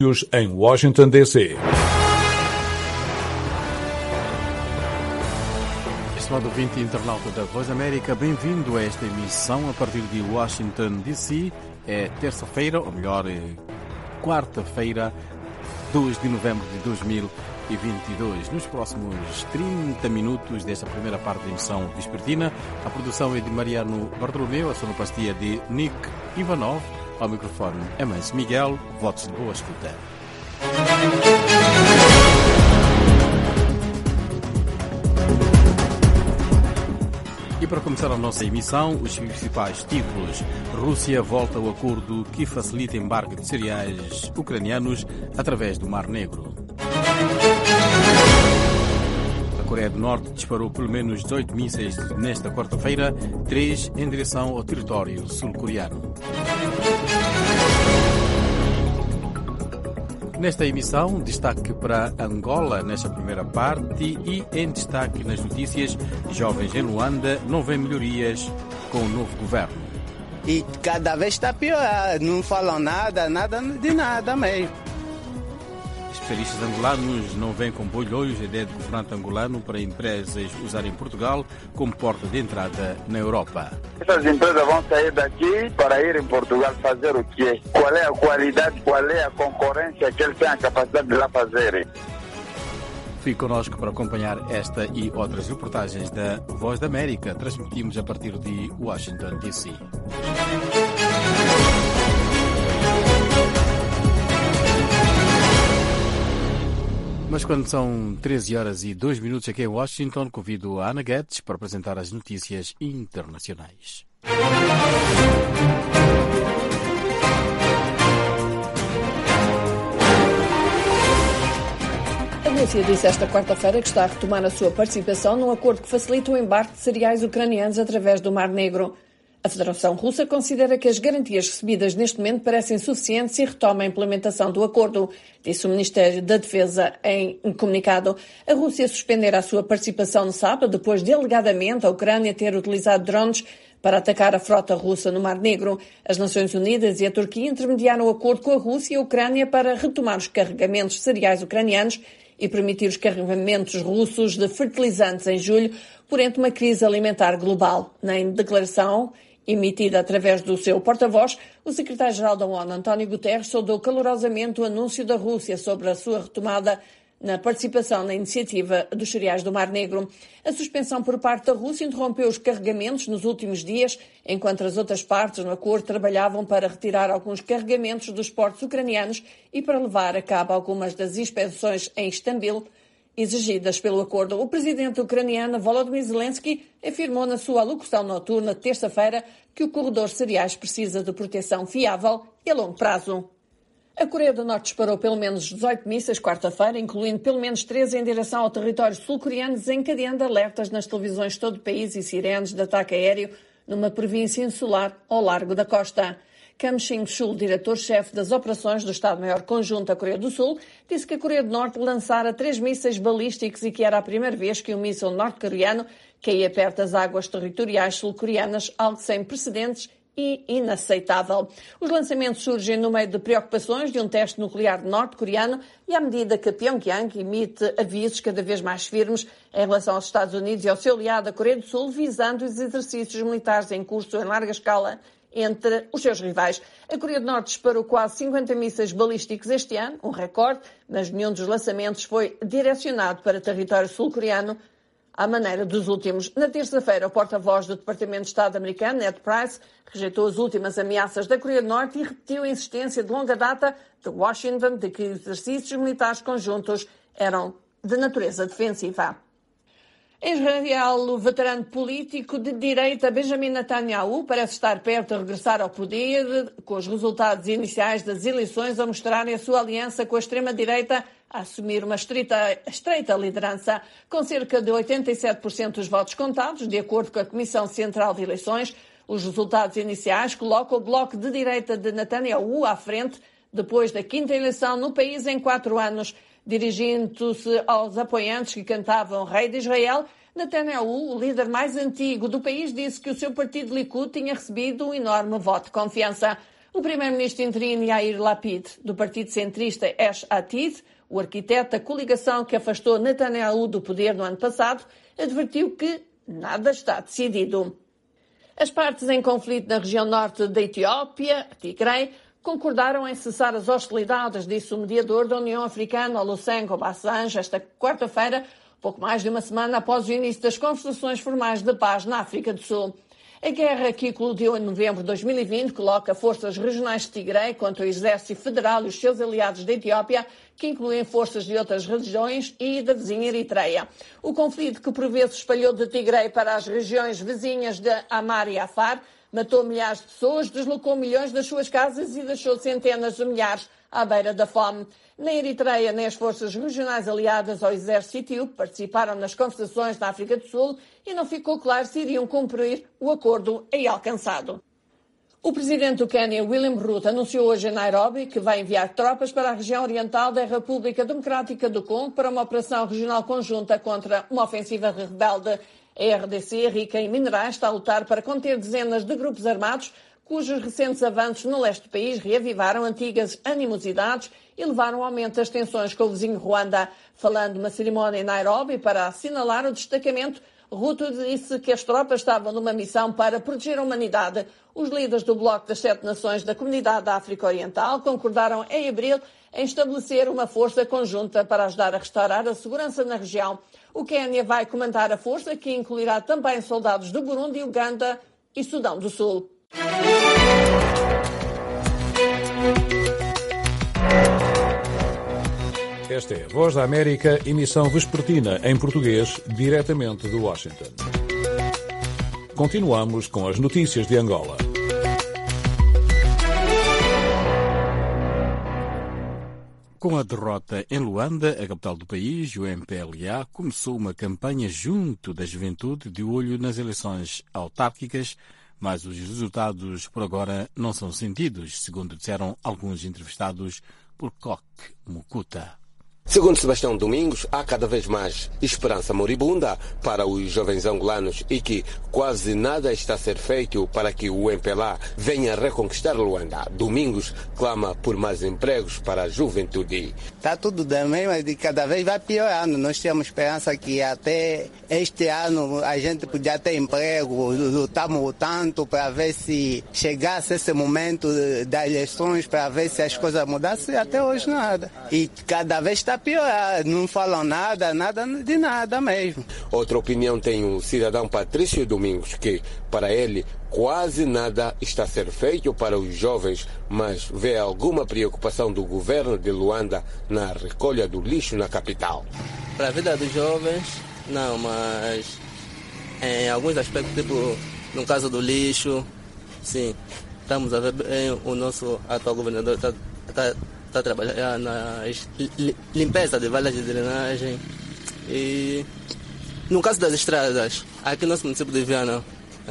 Em Washington, D.C. Estimado ouvinte internauta da Voz da América, bem-vindo a esta emissão a partir de Washington, D.C. É terça-feira, ou melhor, quarta-feira, 2 de novembro de 2022. Nos próximos 30 minutos desta primeira parte da emissão vespertina, a produção é de Mariano Bartolomeu, a sonoplastia de Nick Ivanov. Ao microfone é mais Miguel, votos de boa escuta. E para começar a nossa emissão, os principais títulos. Rússia volta ao acordo que facilita embarque de cereais ucranianos através do Mar Negro. A Coreia do Norte disparou pelo menos 18 mísseis nesta quarta-feira, 3 em direção ao território sul-coreano. Nesta emissão, destaque para Angola nesta primeira parte e em destaque nas notícias, jovens em Luanda não vêem melhorias com o novo governo. E cada vez está pior, não falam nada de nada mesmo. Especialistas angolanos não veem com bons olhos a ideia do governante angolano para empresas usarem Portugal como porta de entrada na Europa. Essas empresas vão sair daqui para ir em Portugal fazer o quê? Qual é a qualidade, qual é a concorrência que eles têm a capacidade de lá fazerem? Fique connosco para acompanhar esta e outras reportagens da Voz da América. Transmitimos a partir de Washington, D.C. Mas quando são 13 horas e 2 minutos aqui em Washington, convido a Ana Guedes para apresentar as notícias internacionais. A Rússia disse esta quarta-feira que está a retomar a sua participação num acordo que facilita o embarque de cereais ucranianos através do Mar Negro. A Federação Russa considera que as garantias recebidas neste momento parecem suficientes e retoma a implementação do acordo, disse o Ministério da Defesa em um comunicado. A Rússia suspenderá a sua participação no sábado, depois de alegadamente a Ucrânia ter utilizado drones para atacar a frota russa no Mar Negro. As Nações Unidas e a Turquia intermediaram o acordo com a Rússia e a Ucrânia para retomar os carregamentos de cereais ucranianos e permitir os carregamentos russos de fertilizantes em julho, porém uma crise alimentar global. Na declaração emitida através do seu porta-voz, o secretário-geral da ONU, António Guterres, saudou calorosamente o anúncio da Rússia sobre a sua retomada na participação na iniciativa dos cereais do Mar Negro. A suspensão por parte da Rússia interrompeu os carregamentos nos últimos dias, enquanto as outras partes no acordo trabalhavam para retirar alguns carregamentos dos portos ucranianos e para levar a cabo algumas das inspeções em Istambul exigidas pelo acordo. O presidente ucraniano Volodymyr Zelensky afirmou na sua alocução noturna de terça-feira que o corredor de cereais precisa de proteção fiável e a longo prazo. A Coreia do Norte disparou pelo menos 18 mísseis quarta-feira, incluindo pelo menos 13 em direção ao território sul-coreano, desencadeando alertas nas televisões de todo o país e sirenes de ataque aéreo numa província insular ao largo da costa. Kim Shin-chul, diretor-chefe das operações do Estado-Maior Conjunto da Coreia do Sul, disse que a Coreia do Norte lançara 3 mísseis balísticos e que era a primeira vez que um míssil norte-coreano caía perto das águas territoriais sul-coreanas, algo sem precedentes e inaceitável. Os lançamentos surgem no meio de preocupações de um teste nuclear norte-coreano e à medida que Pyongyang emite avisos cada vez mais firmes em relação aos Estados Unidos e ao seu aliado, a Coreia do Sul, visando os exercícios militares em curso em larga escala entre os seus rivais. A Coreia do Norte disparou quase 50 mísseis balísticos este ano, um recorde, mas nenhum dos lançamentos foi direcionado para território sul-coreano, à maneira dos últimos. Na terça-feira, o porta-voz do Departamento de Estado americano, Ned Price, rejeitou as últimas ameaças da Coreia do Norte e repetiu a insistência de longa data de Washington de que exercícios militares conjuntos eram de natureza defensiva. Em Israel, o veterano político de direita Benjamin Netanyahu parece estar perto de regressar ao poder, com os resultados iniciais das eleições a mostrarem a sua aliança com a extrema-direita a assumir uma estreita liderança. Com cerca de 87% dos votos contados, de acordo com a Comissão Central de Eleições, os resultados iniciais colocam o bloco de direita de Netanyahu à frente, depois da quinta eleição no país em 4 anos. Dirigindo-se aos apoiantes que cantavam Rei de Israel, Netanyahu, o líder mais antigo do país, disse que o seu partido Likud tinha recebido um enorme voto de confiança. O primeiro-ministro interino Yair Lapid, do partido centrista Yesh Atid, o arquiteto da coligação que afastou Netanyahu do poder no ano passado, advertiu que nada está decidido. As partes em conflito na região norte da Etiópia, Tigray, concordaram em cessar as hostilidades, disse o mediador da União Africana, Olusegun Obasanjo, esta quarta-feira, pouco mais de uma semana após o início das conversações formais de paz na África do Sul. A guerra que eclodiu em novembro de 2020 coloca forças regionais de Tigray contra o Exército Federal e os seus aliados da Etiópia, que incluem forças de outras regiões e da vizinha Eritreia. O conflito, que por vezes espalhou de Tigray para as regiões vizinhas de Amar e Afar, matou milhares de pessoas, deslocou milhões das suas casas e deixou centenas de milhares à beira da fome. Nem a Eritreia nem as forças regionais aliadas ao exército etíope participaram nas conversações na África do Sul e não ficou claro se iriam cumprir o acordo aí alcançado. O presidente do Quênia, William Ruto, anunciou hoje em Nairobi que vai enviar tropas para a região oriental da República Democrática do Congo para uma operação regional conjunta contra uma ofensiva rebelde. A RDC, rica em minerais, está a lutar para conter dezenas de grupos armados cujos recentes avanços no leste do país reavivaram antigas animosidades e levaram ao aumento das tensões com o vizinho Ruanda. Falando numa cerimónia em Nairobi para assinalar o destacamento, Ruto disse que as tropas estavam numa missão para proteger a humanidade. Os líderes do Bloco das 7 Nações da Comunidade da África Oriental concordaram em abril em estabelecer uma força conjunta para ajudar a restaurar a segurança na região. O Quênia vai comandar a força, que incluirá também soldados do Burundi, Uganda e Sudão do Sul. Esta é a Voz da América, emissão vespertina em português, diretamente de Washington. Continuamos com as notícias de Angola. Com a derrota em Luanda, a capital do país, o MPLA começou uma campanha junto da juventude de olho nas eleições autárquicas, mas os resultados por agora não são sentidos, segundo disseram alguns entrevistados por Kock Mukuta. Segundo Sebastião Domingos, há cada vez mais esperança moribunda para os jovens angolanos e que quase nada está a ser feito para que o MPLA venha reconquistar Luanda. Domingos clama por mais empregos para a juventude. Está tudo da mesma, de cada vez vai piorando. Nós temos esperança que até este ano a gente podia ter emprego. Lutamos tanto para ver se chegasse esse momento das eleições, para ver se as coisas mudassem. Até hoje nada. E cada vez está pior, não falam nada de nada mesmo. Outra opinião tem o cidadão Patrício Domingos, que para ele quase nada está a ser feito para os jovens, mas vê alguma preocupação do governo de Luanda na recolha do lixo na capital. Para a vida dos jovens, não, mas em alguns aspectos, tipo no caso do lixo, sim, estamos a ver bem, o nosso atual governador está a trabalhar na limpeza de valas de drenagem. E no caso das estradas, aqui no nosso município de Viana,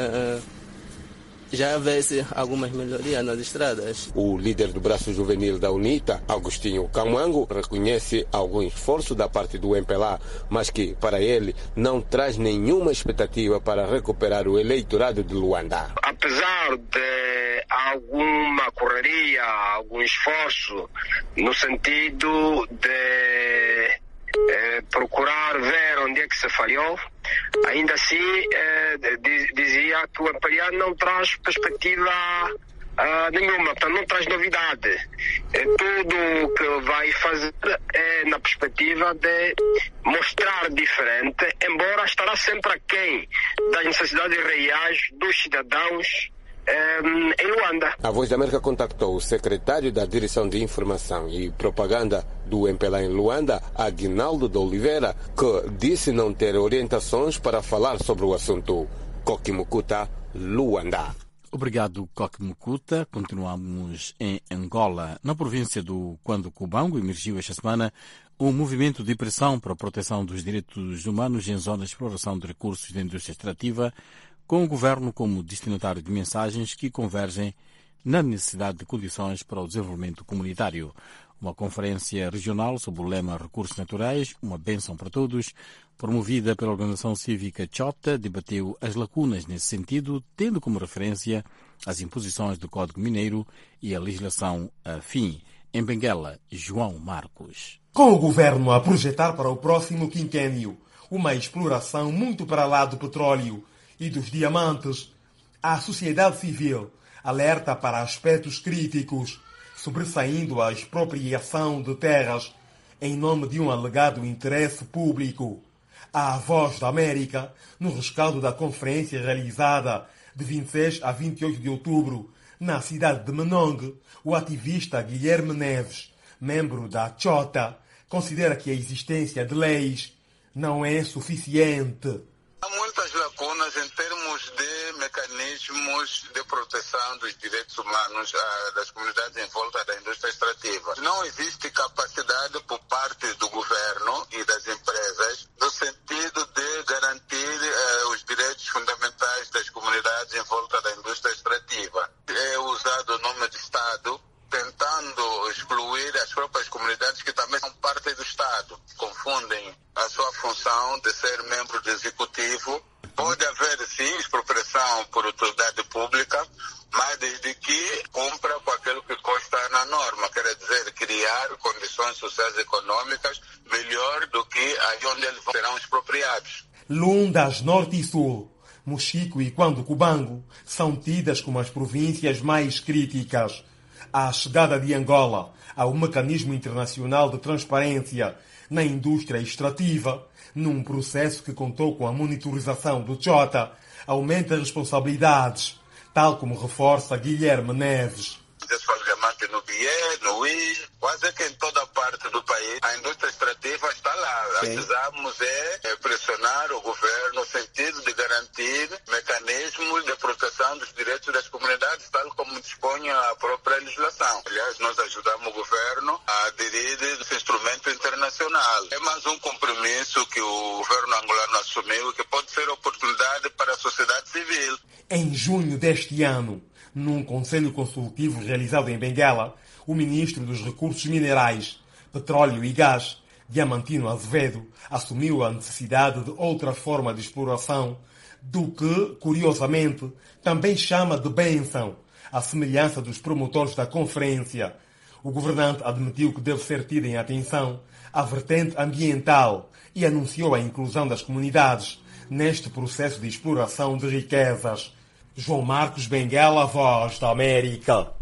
já vê-se algumas melhorias nas estradas. O líder do braço juvenil da UNITA, Agostinho Camango, reconhece algum esforço da parte do MPLA, mas que, para ele, não traz nenhuma expectativa para recuperar o eleitorado de Luanda. Apesar de alguma correria, algum esforço, no sentido de procurar ver onde é que se falhou, ainda assim dizia que o MPLA não traz perspectiva nenhuma, portanto não traz novidade. Tudo o que vai fazer é na perspectiva de mostrar diferente, embora estará sempre aquém das necessidades reais dos cidadãos em Luanda. A Voz da América contactou o secretário da Direção de Informação e Propaganda do MPLA em Luanda, Aguinaldo de Oliveira, que disse não ter orientações para falar sobre o assunto. Kock Mukuta, Luanda. Obrigado, Kock Mukuta. Continuamos em Angola. Na província do Cubango, emergiu esta semana um movimento de pressão para a proteção dos direitos humanos em zonas de exploração de recursos da indústria extrativa, com o governo como destinatário de mensagens que convergem na necessidade de condições para o desenvolvimento comunitário. Uma conferência regional sob o lema Recursos Naturais, uma bênção para todos, promovida pela organização cívica Chota, debateu as lacunas nesse sentido, tendo como referência as imposições do Código Mineiro e a legislação afim. Em Benguela, João Marcos. Com o governo a projetar para o próximo quinquênio uma exploração muito para lá do petróleo e dos diamantes, a sociedade civil alerta para aspectos críticos, sobressaindo a expropriação de terras em nome de um alegado interesse público. A Voz da América, no rescaldo da conferência realizada de 26 a 28 de outubro na cidade de Menongue, o ativista Guilherme Neves, membro da Chota, considera que a existência de leis não é suficiente. Há muitas lacunas em termos de mecanismos de proteção dos direitos humanos das comunidades em volta da indústria extrativa. Não existe capacidade por parte do governo e das empresas no sentido de garantir os direitos fundamentais das comunidades em volta da indústria extrativa. É usado o nome de Estado tentando excluir as próprias comunidades que também são parte do Estado. Confundem a sua função de ser membro do Executivo. Pode haver, sim, expropriação por autoridade pública, mas desde que cumpra com aquilo que consta na norma, quer dizer, criar condições sociais e econômicas melhor do que aí onde eles serão expropriados. Lundas, Norte e Sul, Mochico e Cubango são tidas como as províncias mais críticas. A chegada de Angola ao mecanismo internacional de transparência na indústria extrativa, num processo que contou com a monitorização do Chota, aumenta as responsabilidades, tal como reforça Guilherme Neves. Desfalgamento no BIE, no I, quase que em toda parte do país, a indústria extrativa está lá. Precisamos pressionar o governo no sentido de garantir mecanismos de proteção dos direitos das comunidades, tal como dispõe a própria legislação. Aliás, nós ajudamos o governo a aderir esse instrumento internacional. É mais um compromisso que o governo angolano assumiu, que pode ser oportunidade para a sociedade civil. Em junho deste ano, num conselho consultivo realizado em Benguela, o ministro dos Recursos Minerais, Petróleo e Gás, Diamantino Azevedo, assumiu a necessidade de outra forma de exploração, do que, curiosamente, também chama de bênção, à semelhança dos promotores da conferência. O governante admitiu que deve ser tida em atenção a vertente ambiental e anunciou a inclusão das comunidades neste processo de exploração de riquezas. João Marcos, Benguela, Voz da América.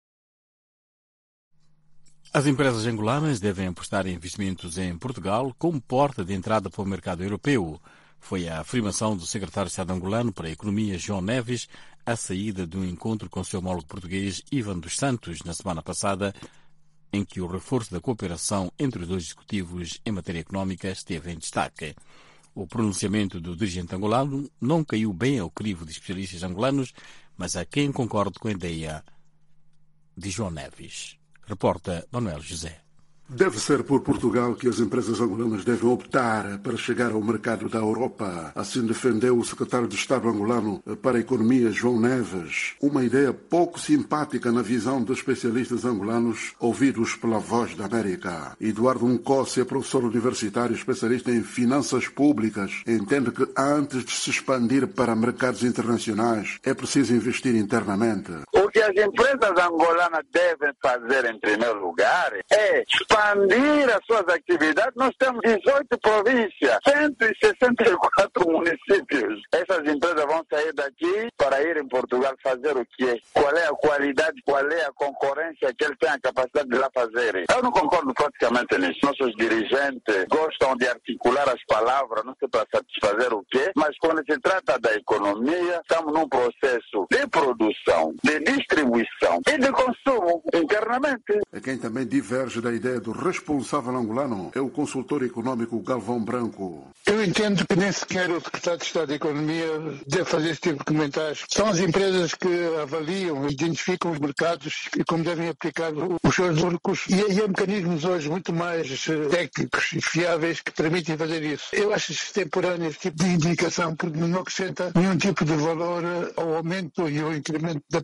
As empresas angolanas devem apostar em investimentos em Portugal como porta de entrada para o mercado europeu. Foi a afirmação do secretário de Estado angolano para a Economia, João Neves, à saída de um encontro com o seu homólogo português, Ivan dos Santos, na semana passada, em que o reforço da cooperação entre os dois executivos em matéria económica esteve em destaque. O pronunciamento do dirigente angolano não caiu bem ao crivo de especialistas angolanos, mas há quem concorde com a ideia de João Neves. Reporta Manuel José. Deve ser por Portugal que as empresas angolanas devem optar para chegar ao mercado da Europa. Assim defendeu o secretário de Estado angolano para a Economia, João Neves. Uma ideia pouco simpática na visão dos especialistas angolanos ouvidos pela Voz da América. Eduardo Nkossi é professor universitário especialista em finanças públicas. Entende que antes de se expandir para mercados internacionais é preciso investir internamente. O que as empresas angolanas devem fazer em primeiro lugar é expandir as suas atividades. Nós temos 18 províncias, 164 municípios. Essas empresas vão sair daqui para ir em Portugal fazer o quê? Qual é a qualidade, qual é a concorrência que eles têm a capacidade de lá fazerem? Eu não concordo praticamente nisso. Nossos dirigentes gostam de articular as palavras, não sei para satisfazer o quê, mas quando se trata da economia, estamos num processo de produção, de distribuição e de consumo internamente. Quem também diverge da ideia do responsável angolano é o consultor econômico Galvão Branco. Eu entendo que nem sequer o secretário de Estado da Economia deve fazer esse tipo de comentários. São as empresas que avaliam, identificam os mercados e como devem aplicar os seus recursos. E há mecanismos hoje muito mais técnicos e fiáveis que permitem fazer isso. Eu acho extemporâneo esse tipo de indicação porque não acrescenta nenhum tipo de valor ao aumento e ao incremento da performance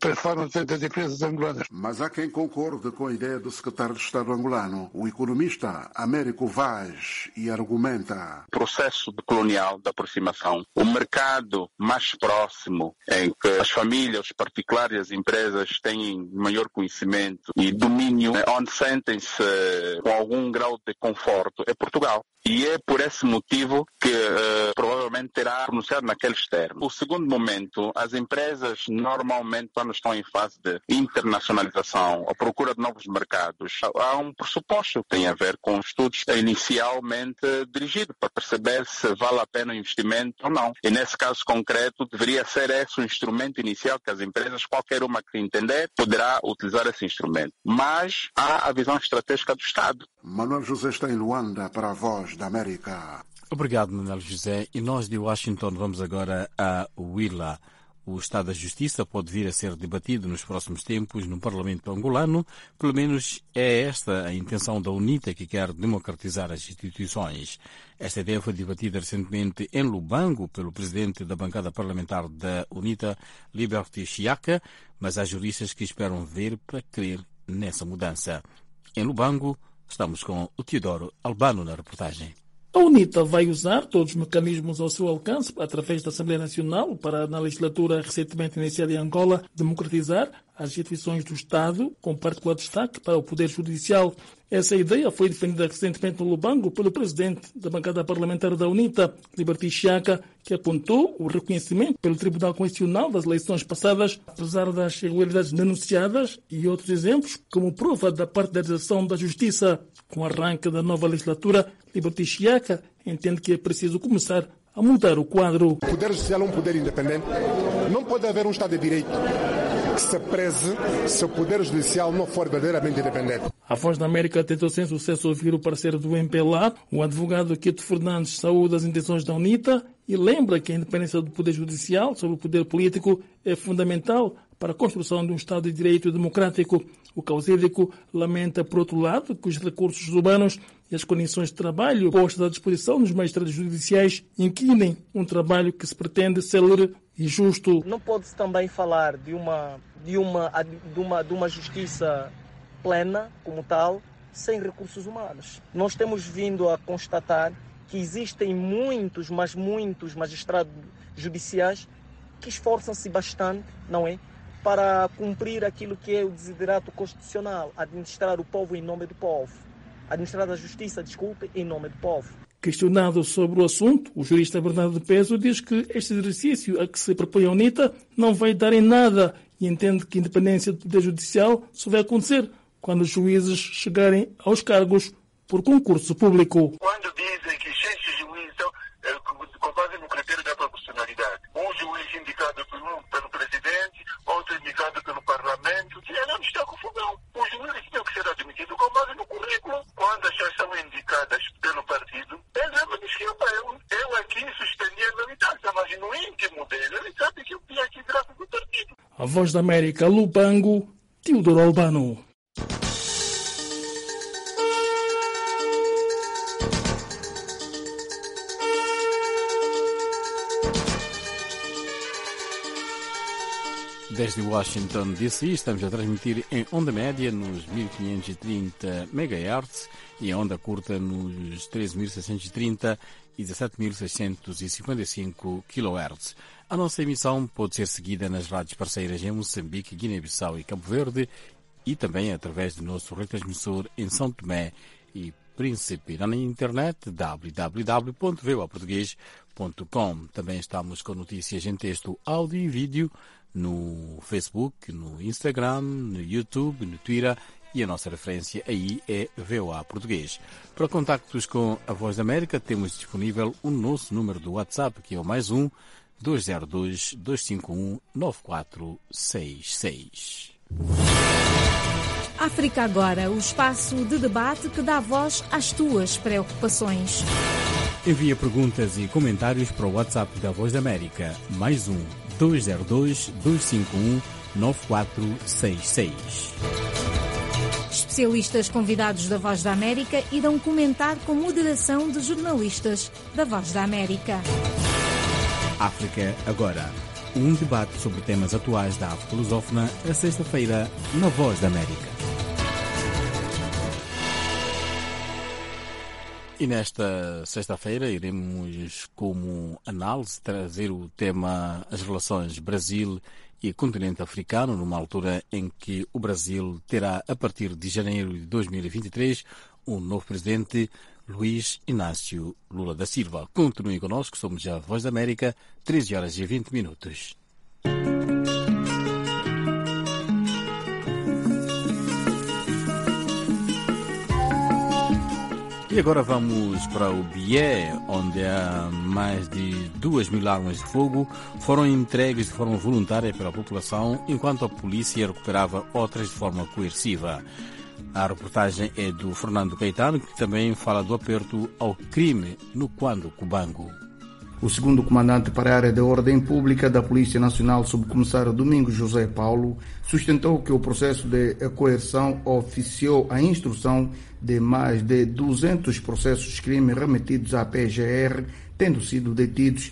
das empresas angolanas. Mas há quem concorde com a ideia do secretário de Estado angolano, o economista Américo Vaz, e argumenta: o processo colonial da aproximação, o mercado mais próximo, em que as famílias, os particulares e as empresas têm maior conhecimento e domínio, onde sentem-se com algum grau de conforto, é Portugal. E é por esse motivo que provavelmente terá pronunciado naqueles termos. O segundo momento, as empresas normalmente, quando estão em fase de internacionalização, a procura de novos mercados, há um pressuposto que tem a ver com estudos inicialmente dirigidos para perceber se vale a pena o investimento ou não. E nesse caso concreto, deveria ser esse o instrumento inicial que as empresas, qualquer uma que entender, poderá utilizar esse instrumento. Mas há a visão estratégica do Estado. Manuel José está em Luanda para a Voz da América. Obrigado, Manuel José. E nós de Washington vamos agora a Huila. O Estado da Justiça pode vir a ser debatido nos próximos tempos no Parlamento angolano. Pelo menos é esta a intenção da UNITA, que quer democratizar as instituições. Esta ideia foi debatida recentemente em Lubango pelo presidente da bancada parlamentar da UNITA, Liberty Chiaka, mas há juristas que esperam ver para crer nessa mudança. Em Lubango, estamos com o Teodoro Albano na reportagem. A UNITA vai usar todos os mecanismos ao seu alcance, através da Assembleia Nacional, para, na legislatura recentemente iniciada em Angola, democratizar as instituições do Estado, com particular destaque para o Poder Judicial. Essa ideia foi defendida recentemente no Lubango pelo presidente da bancada parlamentar da UNITA, Liberty Chiaka, que apontou o reconhecimento pelo Tribunal Constitucional das eleições passadas, apesar das irregularidades denunciadas, e outros exemplos, como prova da partidarização da justiça. Com o arranque da nova legislatura, Liberty Chiaka entende que é preciso começar a mudar o quadro. O Poder Judicial é um poder independente. Não pode haver um Estado de Direito que se preze se o Poder Judicial não for verdadeiramente independente. A Voz da América tentou sem sucesso ouvir o parceiro do MPLA, o advogado Quito Fernandes, saúda as intenções da UNITA e lembra que a independência do Poder Judicial sobre o poder político é fundamental para a construção de um Estado de Direito democrático. O causídico lamenta, por outro lado, que os recursos humanos e as condições de trabalho postas à disposição dos magistrados judiciais inquinem um trabalho que se pretende célere e justo. Não pode-se também falar de uma justiça plena, como tal, sem recursos humanos. Nós temos vindo a constatar que existem muitos magistrados judiciais que esforçam-se bastante, não é? Para cumprir aquilo que é o desiderato constitucional, administrar o povo em nome do povo. Administrar a justiça, em nome do povo. Questionado sobre o assunto, o jurista Bernardo Peso diz que este exercício a que se propõe a UNITA não vai dar em nada e entende que a independência do Poder Judicial só vai acontecer quando os juízes chegarem aos cargos por concurso público. Quando dizem que 6 juízes são com base no critério da proporcionalidade, um juiz indicado pelo presidente, outro indicado pelo parlamento, não está com fogão. Os juízes têm que ser admitidos com base no currículo. Quando as pessoas são indicadas pelo partido, ele me desculpa, eu aqui sustendia a militância, mas no íntimo dele, ele sabe que eu tinha que graças do partido. A Voz da América, Lubango, Teodoro Albano. Desde Washington, D.C., estamos a transmitir em onda média nos 1530 MHz e em onda curta nos 13.630 e 17.655 kHz. A nossa emissão pode ser seguida nas rádios parceiras em Moçambique, Guiné-Bissau e Cabo Verde e também através do nosso retransmissor em São Tomé e Príncipe. Na internet, www.voaportugues.com. Também estamos com notícias em texto, áudio e vídeo no Facebook, no Instagram, no YouTube, no Twitter e a nossa referência aí é VOA Português. Para contactos com a Voz da América temos disponível o nosso número do WhatsApp, que é o +1 202 251 9466. África Agora, o espaço de debate que dá voz às tuas preocupações. Envia perguntas e comentários para o WhatsApp da Voz da América, +1 202 251 9466. Especialistas convidados da Voz da América irão comentar com moderação de jornalistas da Voz da América. África Agora. Um debate sobre temas atuais da África lusófona, a sexta-feira, na Voz da América. E nesta sexta-feira iremos, como análise, trazer o tema as relações Brasil e continente africano, numa altura em que o Brasil terá, a partir de janeiro de 2023, um novo presidente, Luiz Inácio Lula da Silva. Continue conosco, somos a Voz da América, 13 horas e 20 minutos. E agora vamos para o Bié, onde há mais de 2.000 armas de fogo foram entregues de forma voluntária pela população, enquanto a polícia recuperava outras de forma coerciva. A reportagem é do Fernando Caetano, que também fala do aperto ao crime no Quando Cubango. O segundo comandante para a área da ordem pública da Polícia Nacional, subcomissário Domingos José Paulo, sustentou que o processo de coerção oficiou a instrução de mais de 200 processos de crime remetidos à PGR, tendo sido detidos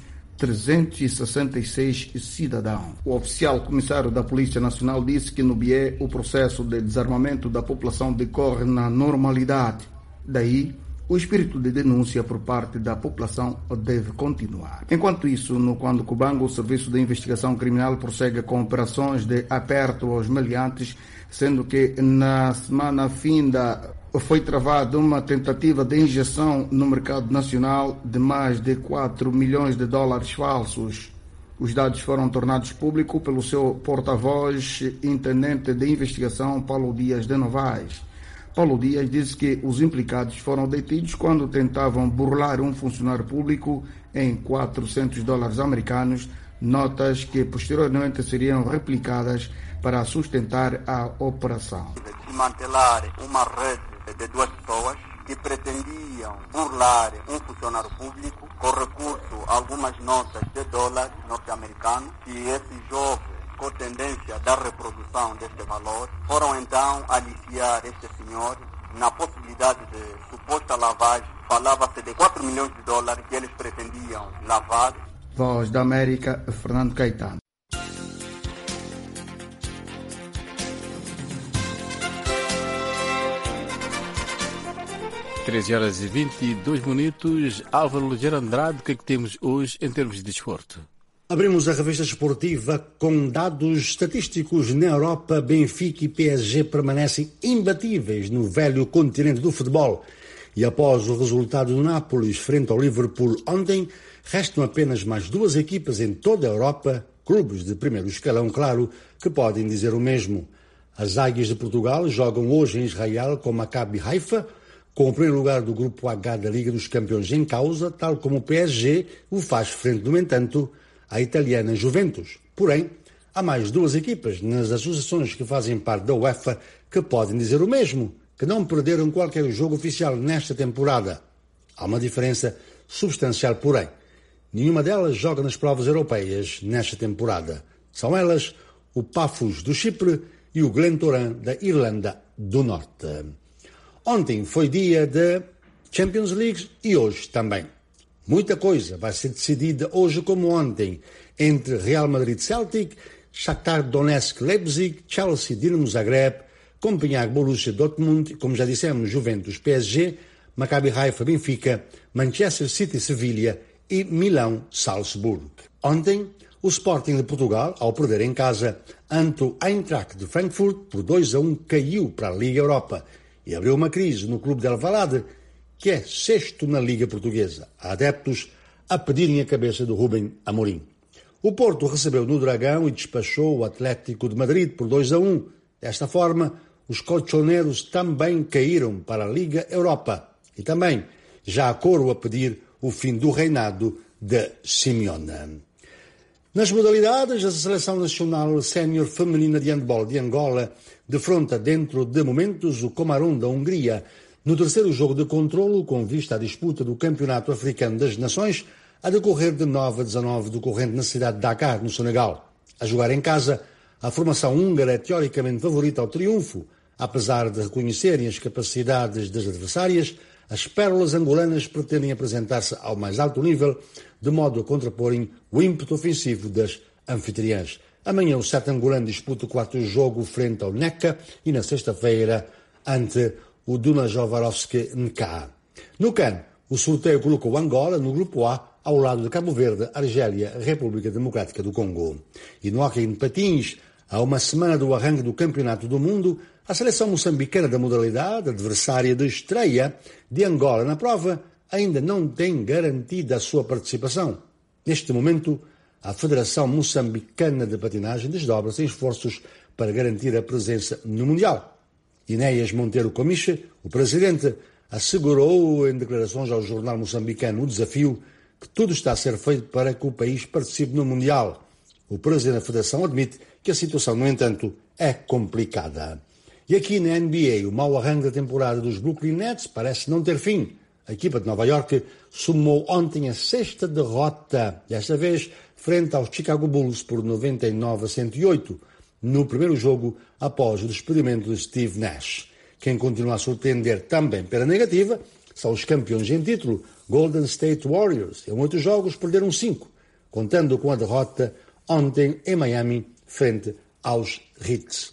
366 cidadãos. O oficial comissário da Polícia Nacional disse que no Bié o processo de desarmamento da população decorre na normalidade. Daí, o espírito de denúncia por parte da população deve continuar. Enquanto isso, no Quando Cubango, o Serviço de Investigação Criminal prossegue com operações de aperto aos meliantes, sendo que na semana finda foi travada uma tentativa de injeção no mercado nacional de mais de 4 milhões de dólares falsos. Os dados foram tornados públicos pelo seu porta-voz, intendente de investigação, Paulo Dias de Novaes. Paulo Dias disse que os implicados foram detidos quando tentavam burlar um funcionário público em 400 dólares americanos, notas que posteriormente seriam replicadas para sustentar a operação. Desmantelar uma rede de 2 pessoas que pretendiam burlar um funcionário público com recurso a algumas notas de dólares norte-americanos, e esse jovem, com tendência da reprodução deste valor, foram então aliciar este senhor na possibilidade de suposta lavagem. Falava-se de 4 milhões de dólares que eles pretendiam lavar. Voz da América, Fernando Caetano. Às 13 horas e 22 minutos, Álvaro Ligeiro Andrade, o que é que temos hoje em termos de desporto? Abrimos a revista esportiva com dados estatísticos. Na Europa, Benfica e PSG permanecem imbatíveis no velho continente do futebol. E após o resultado do Nápoles frente ao Liverpool ontem, restam apenas mais 2 equipas em toda a Europa, clubes de primeiro escalão, claro, que podem dizer o mesmo. As Águias de Portugal jogam hoje em Israel com Maccabi Haifa, com o primeiro lugar do Grupo H da Liga dos Campeões em causa, tal como o PSG o faz frente, no entanto, à italiana Juventus. Porém, há mais 2 equipas nas associações que fazem parte da UEFA que podem dizer o mesmo, que não perderam qualquer jogo oficial nesta temporada. Há uma diferença substancial, porém. Nenhuma delas joga nas provas europeias nesta temporada. São elas o Pafos do Chipre e o Glentoran da Irlanda do Norte. Ontem foi dia da Champions League e hoje também. Muita coisa vai ser decidida hoje como ontem, entre Real Madrid-Celtic, Shakhtar Donetsk-Leipzig, Chelsea-Dinamo Zagreb, Copenhague-Borussia Dortmund, como já dissemos, Juventus-PSG, Maccabi Haifa-Benfica, Manchester City-Sevilha e Milão-Salzburg. Ontem, o Sporting de Portugal, ao perder em casa ante o Eintracht de Frankfurt por 2-1, caiu para a Liga Europa e abriu uma crise no clube de Alvalade, que é 6º na Liga Portuguesa. Há adeptos a pedirem a cabeça do Rubem Amorim. O Porto recebeu no Dragão e despachou o Atlético de Madrid por 2-1. Desta forma, os colchoneros também caíram para a Liga Europa. E também já há coro a pedir o fim do reinado de Simeone. Nas modalidades, a Seleção Nacional Sénior Feminina de Handball de Angola defronta dentro de momentos o Comarón da Hungria, no terceiro jogo de controlo, com vista à disputa do Campeonato Africano das Nações, a decorrer de 9 a 19 decorrente na cidade de Dakar, no Senegal. A jogar em casa, a formação húngara é teoricamente favorita ao triunfo. Apesar de reconhecerem as capacidades das adversárias, as pérolas angolanas pretendem apresentar-se ao mais alto nível, de modo a contraporem o ímpeto ofensivo das anfitriãs. Amanhã o 7 angolano disputa o quarto jogo frente ao NECA e na sexta-feira ante o Dunajovarovski NK. No CAN, o sorteio colocou Angola no grupo A ao lado de Cabo Verde, Argélia, República Democrática do Congo. E no hóquei de patins, a uma semana do arranque do Campeonato do Mundo, a seleção moçambicana da modalidade, adversária de estreia de Angola na prova, ainda não tem garantida a sua participação. Neste momento, a Federação Moçambicana de Patinagem desdobra-se em esforços para garantir a presença no Mundial. Inéas Monteiro Comiche, o presidente, assegurou em declarações ao jornal moçambicano O Desafio que tudo está a ser feito para que o país participe no Mundial. O presidente da Federação admite que a situação, no entanto, é complicada. E aqui na NBA, o mau arranque da temporada dos Brooklyn Nets parece não ter fim. A equipa de Nova York somou ontem a 6ª derrota, desta vez frente aos Chicago Bulls por 99-108, no primeiro jogo após o despedimento de Steve Nash. Quem continua a surpreender também pela negativa são os campeões em título, Golden State Warriors. Em 8 jogos perderam 5, contando com a derrota ontem em Miami frente aos Heat.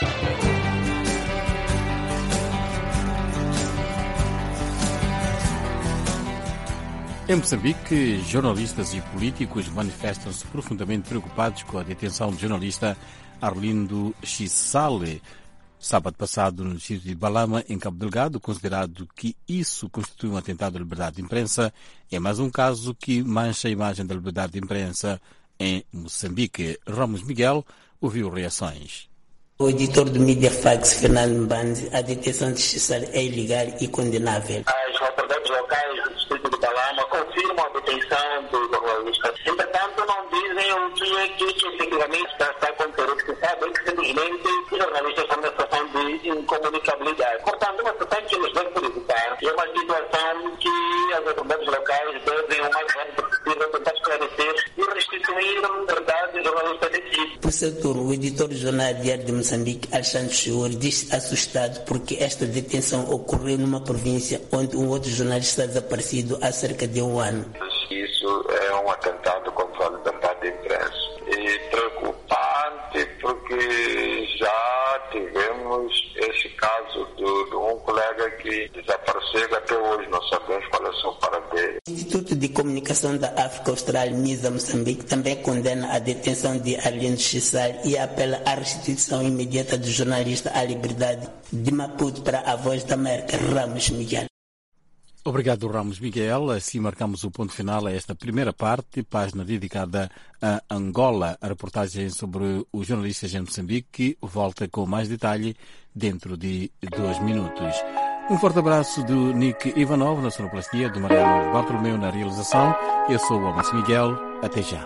Em Moçambique, jornalistas e políticos manifestam-se profundamente preocupados com a detenção do jornalista Arlindo Chissale, sábado passado no distrito de Balama, em Cabo Delgado, considerado que isso constitui um atentado à liberdade de imprensa. É mais um caso que mancha a imagem da liberdade de imprensa em Moçambique. Ramos Miguel ouviu reações. O editor do Mediafax, Fernando Mbandi, a detenção de Chissale é ilegal e condenável. As autoridades locais do distrito de Balama confirmam a detenção do jornalista. Entretanto, não dizem o que é que efetivamente está acontecendo. Sabe que simplesmente os jornalistas estão numa situação de incomunicabilidade. Portanto, uma situação que nos deve preocupar. É uma situação que as autoridades locais devem, o mais rápido possível, tentar esclarecer e restituir a liberdade do jornalista detido. Por seu turno, o editor do Jornal Diário de Moçambique, Alexandre Chiuri, diz assustado porque esta detenção ocorreu numa província onde um outro jornalista está desaparecido há cerca de um ano. Isso é um atentado contra a liberdade de imprensa. E preocupante porque já tivemos esse caso de um colega que desapareceu até hoje, não sabemos qual é o seu paradeiro. O Instituto de Comunicação da África Austral, MISA Moçambique, também condena a detenção de Arlindo Chissale e apela à restituição imediata do jornalista à liberdade. De Maputo para a Voz da América, Ramos Miguel. Obrigado, Ramos Miguel. Assim marcamos o ponto final a esta primeira parte, página dedicada a Angola. A reportagem sobre os jornalistas em Moçambique volta com mais detalhe dentro de 2 minutos. Um forte abraço do Nick Ivanov na sonoplastia, do Mariano Bartolomeu na realização. Eu sou o Ramos Miguel. Até já.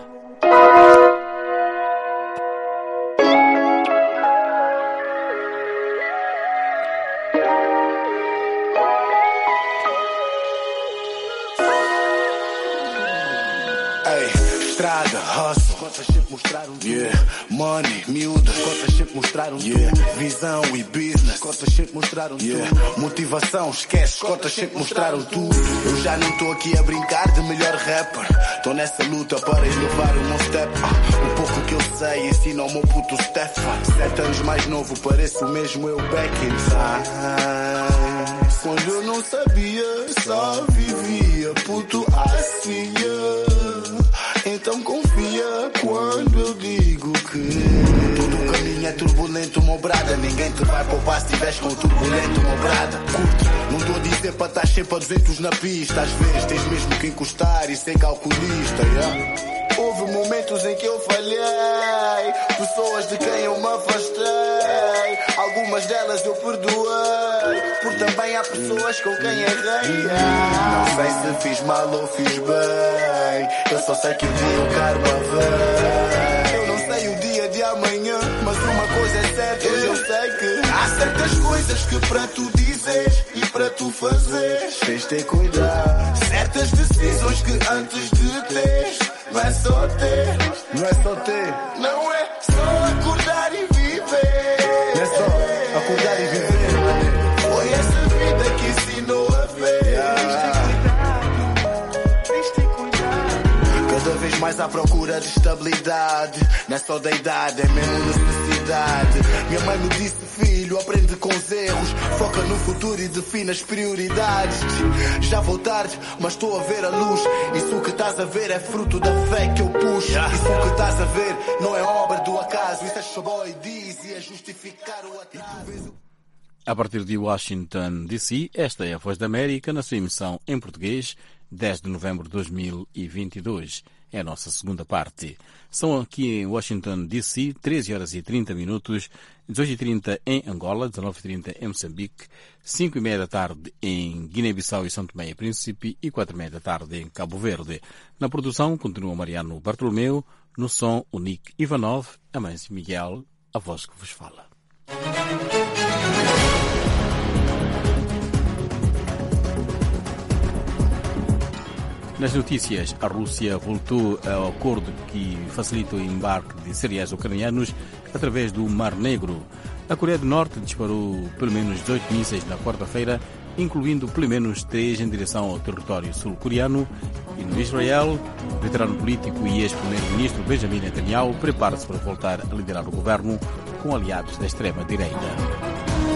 Estrada, hustle, contas sempre mostraram tudo. Money, miúdas, contas sempre mostraram tudo. Visão e business, contas sempre mostraram tudo. Motivação, esquece, contas sempre mostraram tudo. Eu já não estou aqui a brincar de melhor rapper. Estou nessa luta para elevar o meu step. O pouco que eu sei ensina ao meu puto Stefan. 7 anos mais novo, pareço mesmo eu back in time. Quando eu não sabia, só vivia puto assim. Então confia quando eu digo que todo caminho é turbulento, meu brada. Ninguém te vai poupar se tiveres com turbulento, meu brada. Curto, não estou a dizer para estar sempre a 200 na pista. Às vezes tens mesmo que encostar e ser calculista, Houve momentos em que eu falhei, pessoas de quem eu me afastei. Algumas delas eu perdoei, por também há pessoas com quem errei. Não sei se fiz mal ou fiz bem, eu só sei que um dia o karma vem. Eu não sei o dia de amanhã, mas uma coisa é certa, hoje eu sei que há certas coisas que para tu dizeres e para tu fazeres tens de ter cuidado. Certas decisões que antes de teres, não é só ter, não é só ter, não é só acordar e viver. Não é só acordar e viver, foi essa vida que ensinou a ver. Tens de ter cuidado, cada vez mais à procura de estabilidade. Não é só da idade, é mesmo necessidade. Minha mãe me disse, filho, aprende com os erros, foca no futuro e define as prioridades. Já vou tarde, mas estou a ver a luz. Isso que estás a ver é fruto da fé que eu puxo. Isso que estás a ver não é obra do acaso. Isso é Showboy diz e é justificar o atraso. A partir de Washington, D.C., esta é a Voz da América na sua emissão em português, 10 de novembro de 2022. É a nossa segunda parte. São aqui em Washington, D.C., 13 horas e 30 minutos, 18h30 em Angola, 19h30 em Moçambique, 5h30 da tarde em Guiné-Bissau e São Tomé e Príncipe e 4h30 da tarde em Cabo Verde. Na produção continua Mariano Bartolomeu, no som o Nick Ivanov, Amâncio Miguel, a voz que vos fala. Nas notícias, a Rússia voltou ao acordo que facilita o embarque de cereais ucranianos através do Mar Negro. A Coreia do Norte disparou pelo menos 18 mísseis na quarta-feira, incluindo pelo menos 3 em direção ao território sul-coreano. E no Israel, o veterano político e ex-primeiro-ministro Benjamin Netanyahu prepara-se para voltar a liderar o governo com aliados da extrema-direita.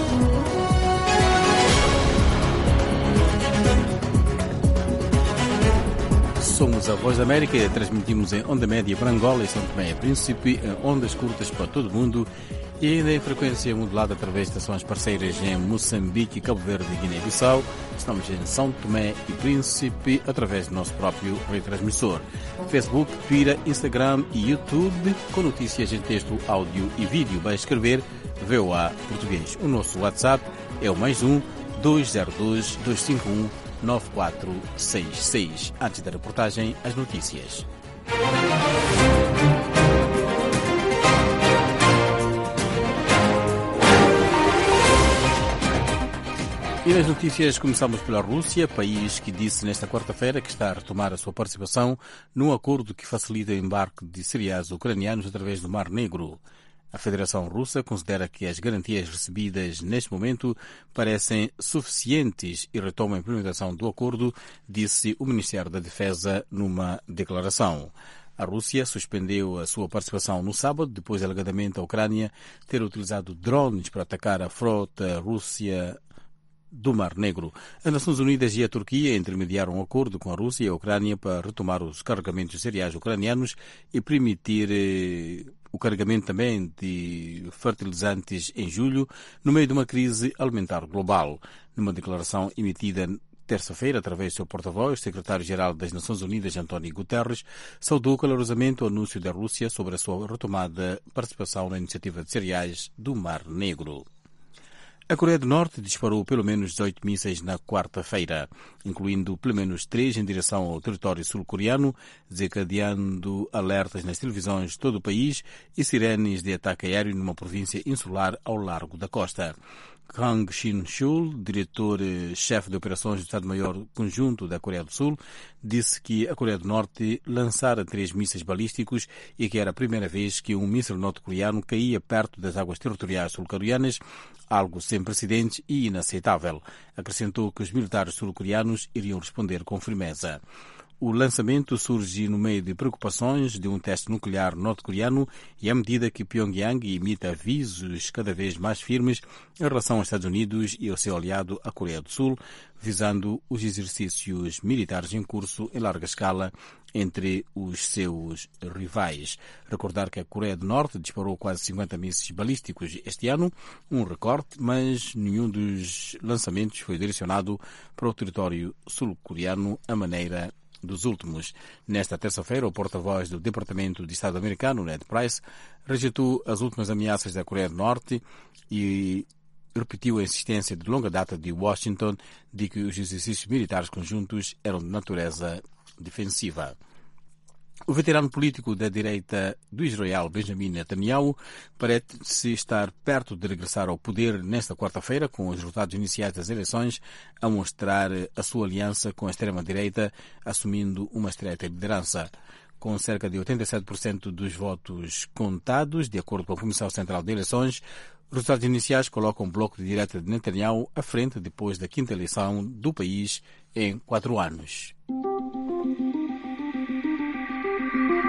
Somos a Voz da América e transmitimos em onda média para Angola e São Tomé e Príncipe, em ondas curtas para todo o mundo e ainda em frequência modulada através de estações parceiras em Moçambique, Cabo Verde e Guiné-Bissau. Estamos em São Tomé e Príncipe através do nosso próprio retransmissor. Facebook, Twitter, Instagram e YouTube com notícias em texto, áudio e vídeo. Vai escrever VOA Português. O nosso WhatsApp é o +1 202 251 9466. Antes da reportagem, as notícias. E nas notícias começamos pela Rússia, país que disse nesta quarta-feira que está a retomar a sua participação num acordo que facilita o embarque de cereais ucranianos através do Mar Negro. A Federação Russa considera que as garantias recebidas neste momento parecem suficientes e retoma a implementação do acordo, disse o Ministério da Defesa numa declaração. A Rússia suspendeu a sua participação no sábado, depois alegadamente a Ucrânia ter utilizado drones para atacar a frota russa do Mar Negro. As Nações Unidas e a Turquia intermediaram um acordo com a Rússia e a Ucrânia para retomar os carregamentos de cereais ucranianos e permitir o carregamento também de fertilizantes em julho, no meio de uma crise alimentar global. Numa declaração emitida terça-feira, através do seu porta-voz, o secretário-geral das Nações Unidas, António Guterres, saudou calorosamente o anúncio da Rússia sobre a sua retomada participação na iniciativa de cereais do Mar Negro. A Coreia do Norte disparou pelo menos 18 mísseis na quarta-feira, incluindo pelo menos 3 em direção ao território sul-coreano, desencadeando alertas nas televisões de todo o país e sirenes de ataque aéreo numa província insular ao largo da costa. Kang Shin-chul, diretor-chefe de operações do Estado-Maior Conjunto da Coreia do Sul, disse que a Coreia do Norte lançara 3 mísseis balísticos e que era a primeira vez que um míssil norte-coreano caía perto das águas territoriais sul-coreanas, algo sem precedentes e inaceitável. Acrescentou que os militares sul-coreanos iriam responder com firmeza. O lançamento surge no meio de preocupações de um teste nuclear norte-coreano e à medida que Pyongyang emite avisos cada vez mais firmes em relação aos Estados Unidos e ao seu aliado, a Coreia do Sul, visando os exercícios militares em curso em larga escala entre os seus rivais. Recordar que a Coreia do Norte disparou quase 50 mísseis balísticos este ano, um recorde, mas nenhum dos lançamentos foi direcionado para o território sul-coreano, à maneira dos últimos. Nesta terça-feira, o porta-voz do Departamento de Estado americano, Ned Price, rejeitou as últimas ameaças da Coreia do Norte e repetiu a insistência de longa data de Washington de que os exercícios militares conjuntos eram de natureza defensiva. O veterano político da direita do Israel, Benjamin Netanyahu, parece estar perto de regressar ao poder nesta quarta-feira, com os resultados iniciais das eleições a mostrar a sua aliança com a extrema-direita, assumindo uma estreita liderança. Com cerca de 87% dos votos contados, de acordo com a Comissão Central de Eleições, os resultados iniciais colocam o bloco de direita de Netanyahu à frente depois da quinta eleição do país em 4 anos.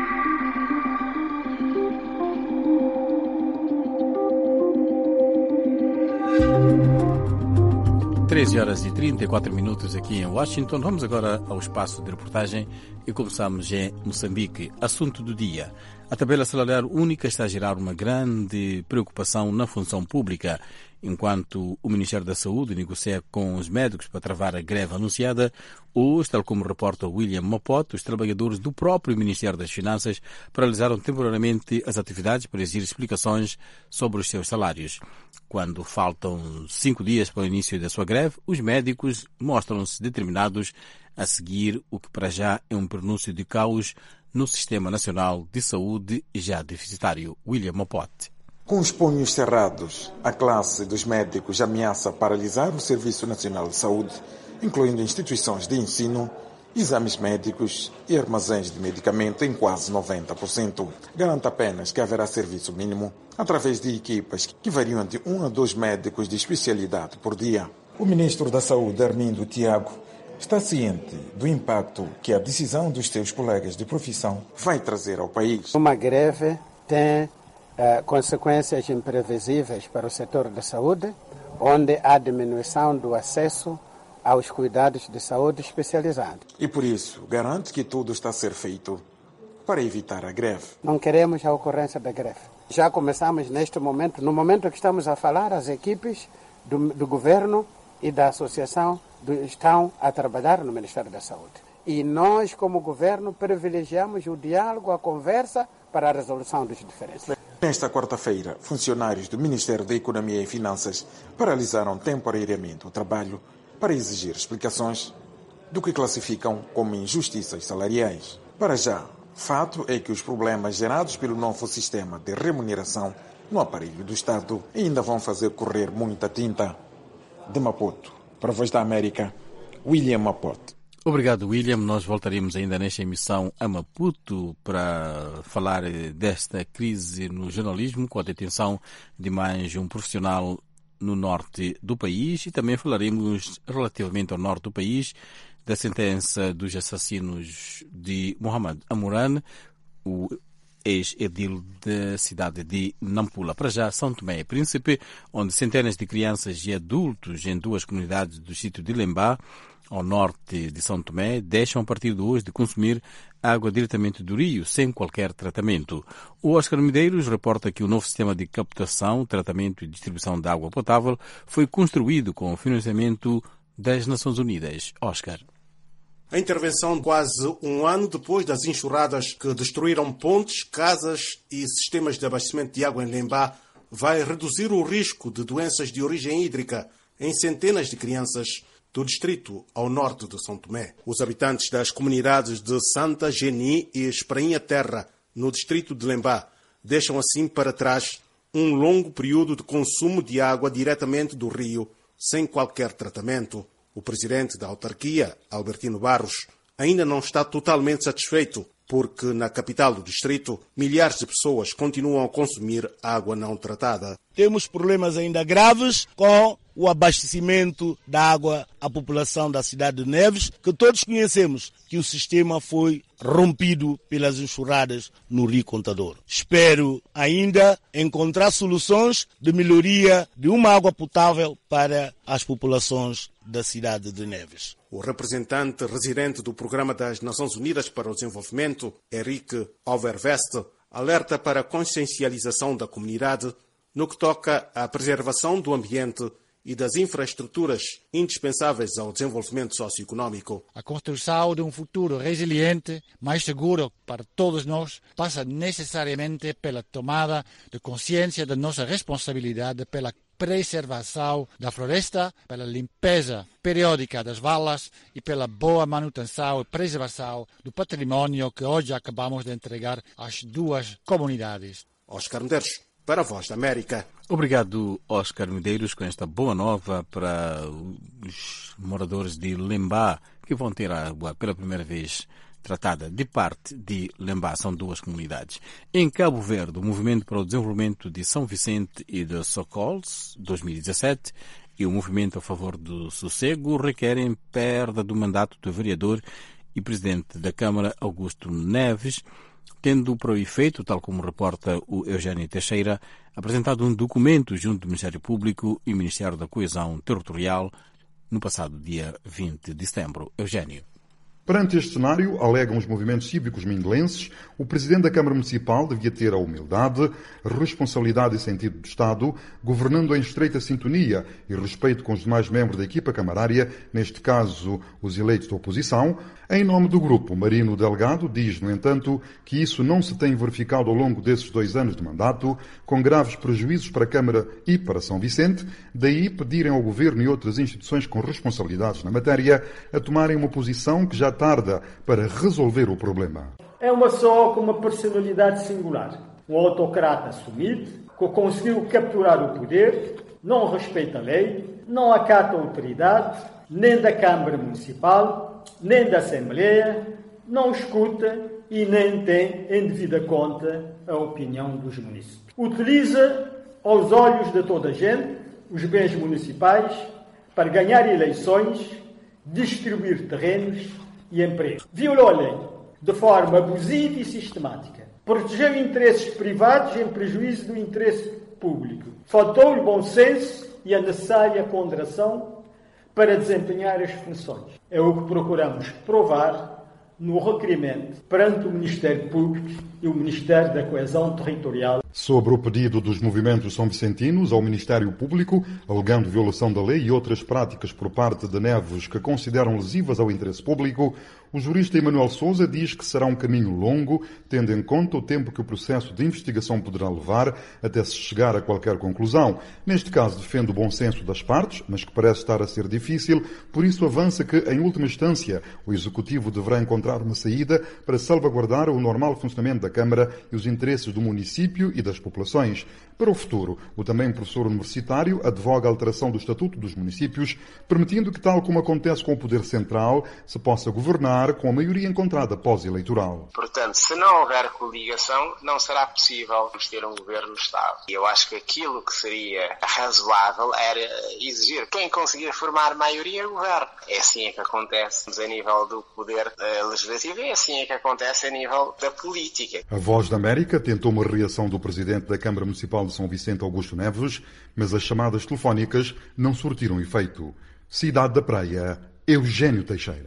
13h34 aqui em Washington. Vamos agora ao espaço de reportagem e começamos em Moçambique. Assunto do dia. A tabela salarial única está a gerar uma grande preocupação na função pública. Enquanto o Ministério da Saúde negocia com os médicos para travar a greve anunciada, hoje, tal como reporta William Mopot, os trabalhadores do próprio Ministério das Finanças paralisaram temporariamente as atividades para exigir explicações sobre os seus salários. Quando faltam 5 dias para o início da sua greve, os médicos mostram-se determinados a seguir o que para já é um pronúncio de caos no Sistema Nacional de Saúde já deficitário. William Mopot. Com os punhos cerrados, a classe dos médicos ameaça paralisar o Serviço Nacional de Saúde, incluindo instituições de ensino, exames médicos e armazéns de medicamento em quase 90%. Garante apenas que haverá serviço mínimo através de equipas que variam de 1 a 2 médicos de especialidade por dia. O ministro da Saúde, Armindo Tiago, está ciente do impacto que a decisão dos seus colegas de profissão vai trazer ao país. Uma greve tem consequências imprevisíveis para o setor da saúde, onde há diminuição do acesso aos cuidados de saúde especializados. E por isso, garante que tudo está a ser feito para evitar a greve. Não queremos a ocorrência da greve. Já começamos neste momento, no momento que estamos a falar, as equipes do governo e da associação estão a trabalhar no Ministério da Saúde. E nós, como governo, privilegiamos o diálogo, a conversa para a resolução dos diferenças. Nesta quarta-feira, funcionários do Ministério da Economia e Finanças paralisaram temporariamente o trabalho para exigir explicações do que classificam como injustiças salariais. Para já, fato é que os problemas gerados pelo novo sistema de remuneração no aparelho do Estado ainda vão fazer correr muita tinta. De Maputo, para a Voz da América, William Mopot. Obrigado, William. Nós voltaremos ainda nesta emissão a Maputo para falar desta crise no jornalismo, com a detenção de mais um profissional no norte do país, e também falaremos relativamente ao norte do país da sentença dos assassinos de Mohamed Amoran, o ex-edil da cidade de Nampula. Para já, São Tomé e Príncipe, onde centenas de crianças e adultos em 2 comunidades do sítio de Lembá, ao norte de São Tomé, deixam a partir de hoje de consumir água diretamente do rio, sem qualquer tratamento. O Oscar Medeiros reporta que o novo sistema de captação, tratamento e distribuição de água potável foi construído com o financiamento das Nações Unidas. Oscar. A intervenção quase um ano depois das enxurradas que destruíram pontes, casas e sistemas de abastecimento de água em Lembá vai reduzir o risco de doenças de origem hídrica em centenas de crianças do distrito ao norte de São Tomé. Os habitantes das comunidades de Santa, Geni e Esprainha Terra, no distrito de Lembá, deixam assim para trás um longo período de consumo de água diretamente do rio, sem qualquer tratamento. O presidente da autarquia, Albertino Barros, ainda não está totalmente satisfeito, porque na capital do distrito, milhares de pessoas continuam a consumir água não tratada. Temos problemas ainda graves com o abastecimento da água à população da cidade de Neves, que todos conhecemos que o sistema foi rompido pelas enxurradas no Rio Contador. Espero ainda encontrar soluções de melhoria de uma água potável para as populações da cidade de Neves. O representante residente do Programa das Nações Unidas para o Desenvolvimento, Eric Overvest, alerta para a consciencialização da comunidade no que toca à preservação do ambiente e das infraestruturas indispensáveis ao desenvolvimento socioeconômico. A construção de um futuro resiliente, mais seguro para todos nós, passa necessariamente pela tomada de consciência da nossa responsabilidade pela preservação da floresta, pela limpeza periódica das valas e pela boa manutenção e preservação do património que hoje acabamos de entregar às 2 comunidades. Oscar Medeiros, para a Voz da América. Obrigado, Oscar Medeiros, com esta boa nova para os moradores de Lembá, que vão ter água pela primeira vez tratada de parte de Lembá. São 2 comunidades. Em Cabo Verde, o Movimento para o Desenvolvimento de São Vicente e de Socorros, 2017, e o Movimento a Favor do Sossego requerem perda do mandato do vereador e presidente da Câmara, Augusto Neves, tendo para o efeito, tal como reporta o Eugênio Teixeira, apresentado um documento junto do Ministério Público e Ministério da Coesão Territorial no passado dia 20 de setembro. Eugênio. Perante este cenário, alegam os movimentos cívicos mindelenses, o Presidente da Câmara Municipal devia ter a humildade, responsabilidade e sentido de Estado, governando em estreita sintonia e respeito com os demais membros da equipa camarária, neste caso os eleitos da oposição. Em nome do grupo, Marino Delgado diz, no entanto, que isso não se tem verificado ao longo desses 2 anos de mandato, com graves prejuízos para a Câmara e para São Vicente, daí pedirem ao Governo e outras instituições com responsabilidades na matéria a tomarem uma posição que já tarda para resolver o problema. É uma pessoa com uma personalidade singular, um autocrata assumido, que conseguiu capturar o poder, não respeita a lei, não acata a autoridade, nem da Câmara Municipal, nem da Assembleia, não escuta e nem tem em devida conta a opinião dos municípios. Utiliza, aos olhos de toda a gente, os bens municipais para ganhar eleições, distribuir terrenos e emprego. Violou a lei de forma abusiva e sistemática. Protegeu interesses privados em prejuízo do interesse público. Faltou-lhe bom senso e a necessária ponderação para desempenhar as funções. É o que procuramos provar no requerimento perante o Ministério Público e o Ministério da Coesão Territorial. Sobre o pedido dos movimentos são vicentinos ao Ministério Público, alegando violação da lei e outras práticas por parte de Neves que consideram lesivas ao interesse público, o jurista Emanuel Sousa diz que será um caminho longo, tendo em conta o tempo que o processo de investigação poderá levar até se chegar a qualquer conclusão. Neste caso, defende o bom senso das partes, mas que parece estar a ser difícil, por isso avança que, em última instância, o Executivo deverá encontrar uma saída para salvaguardar o normal funcionamento da Câmara e os interesses do município e das populações. Para o futuro, o também professor universitário advoga a alteração do Estatuto dos Municípios, permitindo que, tal como acontece com o Poder Central, se possa governar com a maioria encontrada pós-eleitoral. Portanto, se não houver coligação, não será possível ter um governo no Estado. E eu acho que aquilo que seria razoável era exigir quem conseguir formar maioria governo. É assim que acontece a nível do poder legislativo e é assim que acontece a nível da política. A Voz da América tentou uma reação do Presidente da Câmara Municipal de São Vicente, Augusto Neves, mas as chamadas telefónicas não surtiram efeito. Cidade da Praia, Eugênio Teixeira.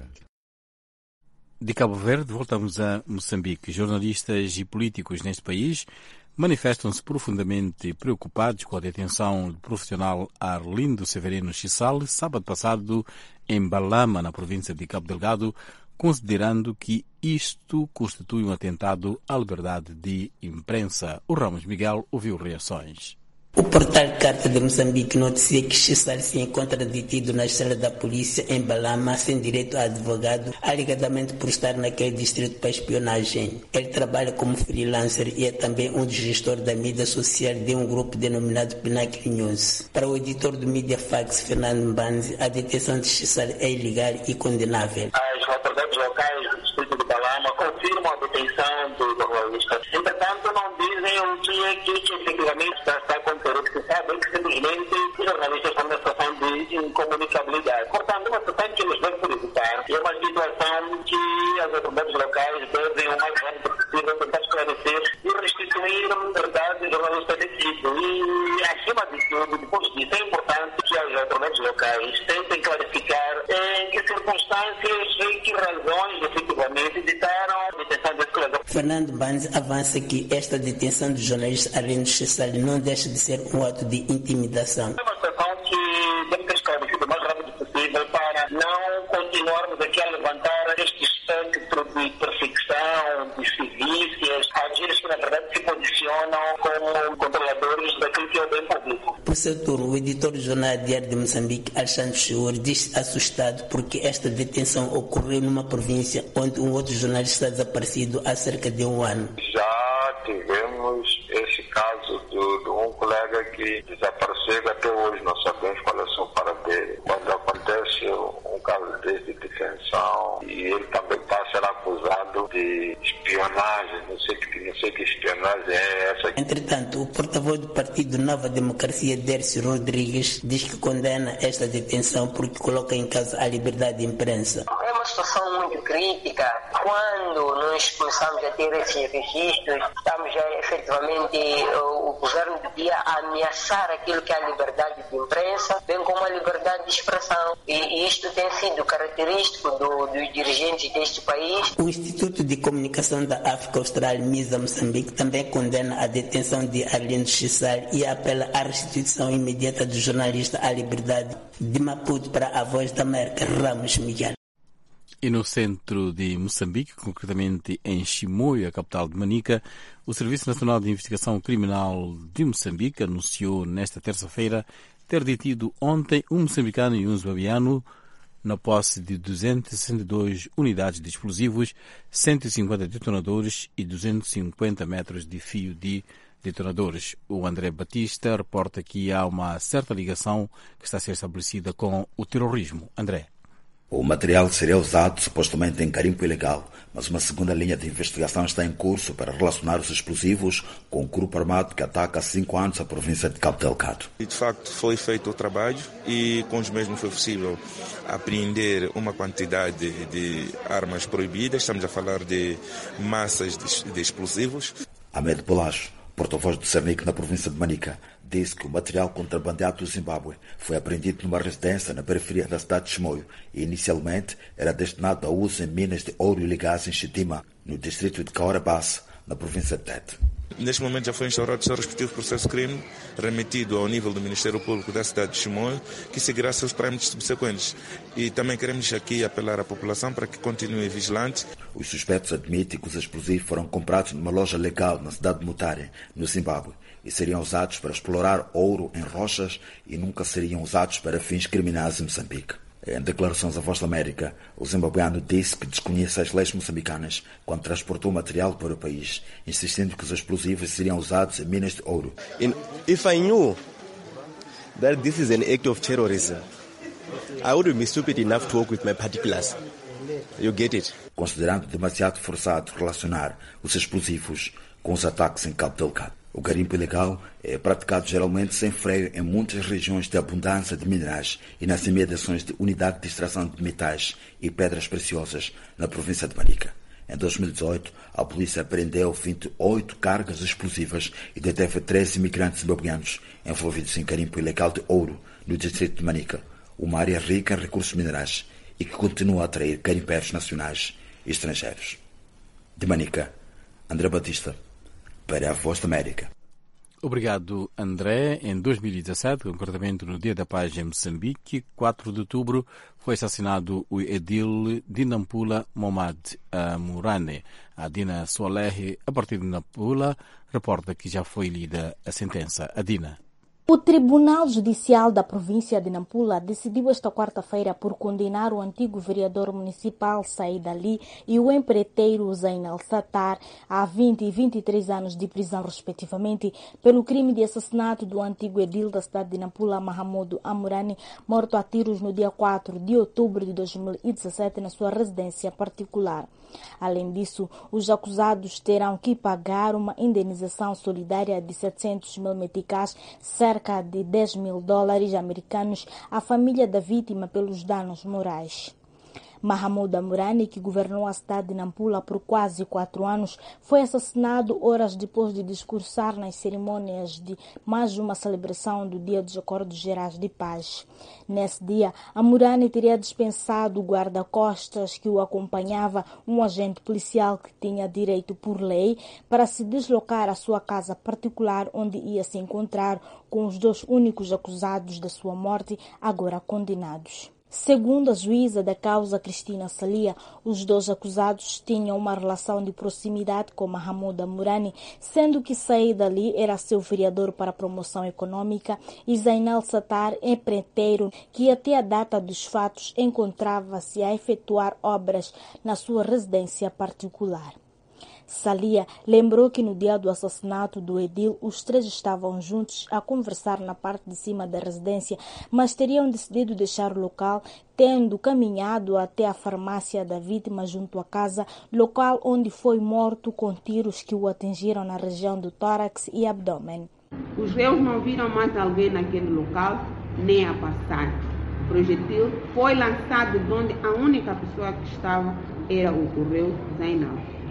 De Cabo Verde, voltamos a Moçambique. Jornalistas e políticos neste país manifestam-se profundamente preocupados com a detenção do profissional Arlindo Severino Chissal, sábado passado, em Balama, na província de Cabo Delgado, considerando que isto constitui um atentado à liberdade de imprensa. O Ramos Miguel ouviu reações. O portal Carta de Moçambique noticia que Chissal se encontra detido na cela da polícia em Balama, sem direito a advogado, alegadamente por estar naquele distrito para espionagem. Ele trabalha como freelancer e é também um dos gestores da mídia social de um grupo denominado Pinnacle News. Para o editor do Media Fax, Fernando Mbanzi, a detenção de Chissal é ilegal e condenável. As autoridades locais do distrito de Balama confirmam a detenção do jornalista. Entretanto, não dizem o que é que efetivamente está acontecendo. Que sabem que simplesmente os jornalistas estão numa situação de incomunicabilidade. Portanto, uma situação que nos deve preocupar e é uma situação que as autoridades locais devem, o mais rápido possível, tentar esclarecer e restituir a liberdade do jornalista detido. E, acima de tudo, depois disso, é importante que as autoridades locais tentem clarificar em que circunstâncias e que razões, efetivamente, ditaram a detenção desse colega. Fernando Banzi avança que esta detenção do jornalista Arlindo Chissal não deixa de ser um ato de intimidação. É uma situação que deve ser esclarecida o mais rápido possível para não continuarmos aqui a levantar este espectro de perseguição, de civícias, agires que na verdade se posicionam como controladores daquilo que é o bem público. Por seu turno, o editor do Jornal Diário de Moçambique, Alexandre Chur, diz assustado porque esta detenção ocorreu numa província onde um outro jornalista está desaparecido há cerca de um ano. Já tivemos esse caso de um colega que desapareceu até hoje, não sabemos qual é o seu paradeiro. Quando acontece um caso de detenção e ele também está a ser acusado de espionagem, não sei que espionagem é essa. Entretanto, o porta-voz do Partido Nova Democracia, Dércio Rodrigues, diz que condena esta detenção porque coloca em causa a liberdade de imprensa. É uma situação muito crítica. Quando nós começamos a ter esses registros, estamos já efetivamente o governo devia ameaçar aquilo que é a liberdade de imprensa, bem como a liberdade de expressão. E isto tem sido característico dos dirigentes deste país. O Instituto de Comunicação da África Austral, MISA Moçambique, também condena a detenção de Arlindo Chissal e apela à restituição imediata do jornalista à liberdade. De Maputo para a Voz da América, Ramos Miguel. E no centro de Moçambique, concretamente em Chimoio, a capital de Manica, o Serviço Nacional de Investigação Criminal de Moçambique anunciou nesta terça-feira ter detido ontem um moçambicano e um zimbabueano na posse de 262 unidades de explosivos, 150 detonadores e 250 metros de fio de detonadores. O André Batista reporta que há uma certa ligação que está a ser estabelecida com o terrorismo. André. O material seria usado supostamente em garimpo ilegal, mas uma segunda linha de investigação está em curso para relacionar os explosivos com o grupo armado que ataca há 5 anos a província de Cabo Delgado. De facto, foi feito o trabalho e com os mesmos foi possível apreender uma quantidade de armas proibidas. Estamos a falar de massas de explosivos. Ahmed Bolacho, porta-voz do Cernic na província de Manica, disse que o material contrabandeado do Zimbábue foi apreendido numa residência na periferia da cidade de Chimoio e inicialmente era destinado a uso em minas de ouro e gás em Chitima, no distrito de Caorabassa, na província de Tete. Neste momento já foi instaurado o seu respectivo processo de crime, remetido ao nível do Ministério Público da cidade de Chimoio, que seguirá seus trâmites subsequentes. E também queremos aqui apelar à população para que continue vigilante. Os suspeitos admitem que os explosivos foram comprados numa loja legal na cidade de Mutare, no Zimbábue, e seriam usados para explorar ouro em rochas e nunca seriam usados para fins criminais em Moçambique. Em declarações à Voz da América, o zimbabueano disse que desconhece as leis moçambicanas quando transportou material para o país, insistindo que os explosivos seriam usados em minas de ouro. If I knew that this is an act of terrorism, I wouldn't be stupid enough to work with my particulars. You get it? Considerando demasiado forçado relacionar os explosivos com os ataques em Cabo Delgado. O garimpo ilegal é praticado geralmente sem freio em muitas regiões de abundância de minerais e nas imediações de unidade de extração de metais e pedras preciosas na província de Manica. Em 2018, a polícia apreendeu 28 cargas explosivas e deteve 13 imigrantes zimbabueanos envolvidos em garimpo ilegal de ouro no distrito de Manica, uma área rica em recursos minerais e que continua a atrair garimpeiros nacionais e estrangeiros. De Manica, André Batista, para a Voz da América. Obrigado, André. Em 2017, concretamente no Dia da Paz em Moçambique, 4 de outubro, foi assassinado o edil de Nampula, Momad Amurane. A Dina Soalerre, a partir de Nampula, reporta que já foi lida a sentença. A Dina. O Tribunal Judicial da província de Nampula decidiu esta quarta-feira por condenar o antigo vereador municipal Said Ali e o empreiteiro Zainal Sattar a 20 e 23 anos de prisão, respectivamente, pelo crime de assassinato do antigo edil da cidade de Nampula, Mahamudu Amurane, morto a tiros no dia 4 de outubro de 2017 na sua residência particular. Além disso, os acusados terão que pagar uma indenização solidária de 700 mil meticais, cerca de $10.000 americanos, à família da vítima pelos danos morais. Mahamudu Amurane, que governou a cidade de Nampula por quase 4 anos, foi assassinado horas depois de discursar nas cerimônias de mais uma celebração do Dia dos Acordos Gerais de Paz. Nesse dia, Amurane teria dispensado o guarda-costas que o acompanhava, um agente policial que tinha direito por lei, para se deslocar à sua casa particular, onde ia se encontrar com os 2 únicos acusados da sua morte, agora condenados. Segundo a juíza da causa, Cristina Salia, os 2 acusados tinham uma relação de proximidade com Mahamudu Amurane, sendo que Said Ali era seu vereador para a promoção econômica e Zainal Sattar, empreiteiro, que até a data dos fatos encontrava-se a efetuar obras na sua residência particular. Salia lembrou que no dia do assassinato do edil, os 3 estavam juntos a conversar na parte de cima da residência, mas teriam decidido deixar o local, tendo caminhado até a farmácia da vítima junto à casa, local onde foi morto com tiros que o atingiram na região do tórax e abdômen. Os réus não viram mais alguém naquele local, nem a passar. O projetil foi lançado de onde a única pessoa que estava era o réu Zainal.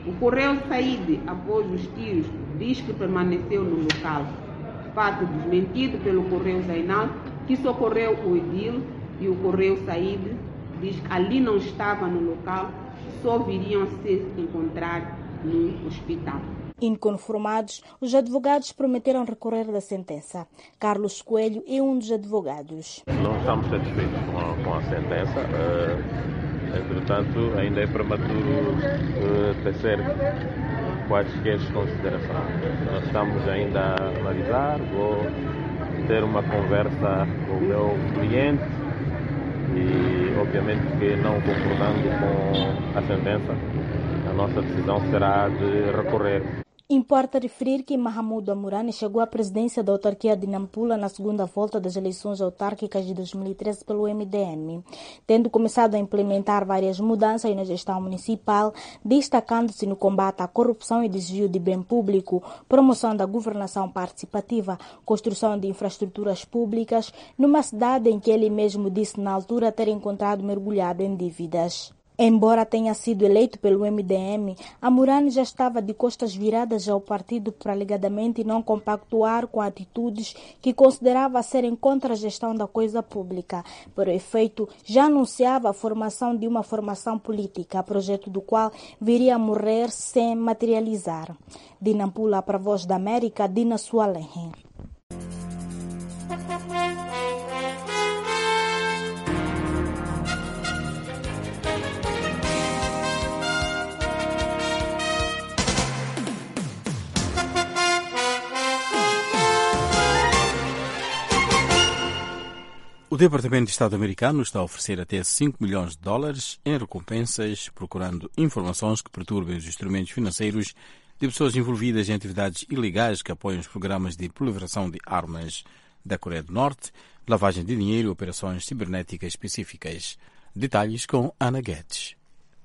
O Correio Said, após os tiros, diz que permaneceu no local. Fato desmentido pelo Correio Zainal, que socorreu o Edil, e o Correio Said diz que ali não estava no local, só viriam se encontrar no hospital. Inconformados, os advogados prometeram recorrer da sentença. Carlos Coelho é um dos advogados. Não estamos satisfeitos com a sentença. Entretanto, ainda é prematuro tecer quaisquer considerações. Nós estamos ainda a analisar, vou ter uma conversa com o meu cliente e, obviamente, que não concordando com a sentença, a nossa decisão será de recorrer. Importa referir que Mahamudu Amurani chegou à presidência da autarquia de Nampula na segunda volta das eleições autárquicas de 2013 pelo MDM, tendo começado a implementar várias mudanças na gestão municipal, destacando-se no combate à corrupção e desvio de bem público, promoção da governação participativa, construção de infraestruturas públicas, numa cidade em que ele mesmo disse na altura ter encontrado mergulhado em dívidas. Embora tenha sido eleito pelo MDM, Amurani já estava de costas viradas ao partido para alegadamente não compactuar com atitudes que considerava serem contra a gestão da coisa pública. Por efeito, já anunciava a formação de uma formação política, projeto do qual viria a morrer sem materializar. De Nampula para a Voz da América, Dina Sualenhe. O Departamento de Estado americano está a oferecer até $5 milhões em recompensas, procurando informações que perturbem os instrumentos financeiros de pessoas envolvidas em atividades ilegais que apoiam os programas de proliferação de armas da Coreia do Norte, lavagem de dinheiro e operações cibernéticas específicas. Detalhes com Ana Guedes.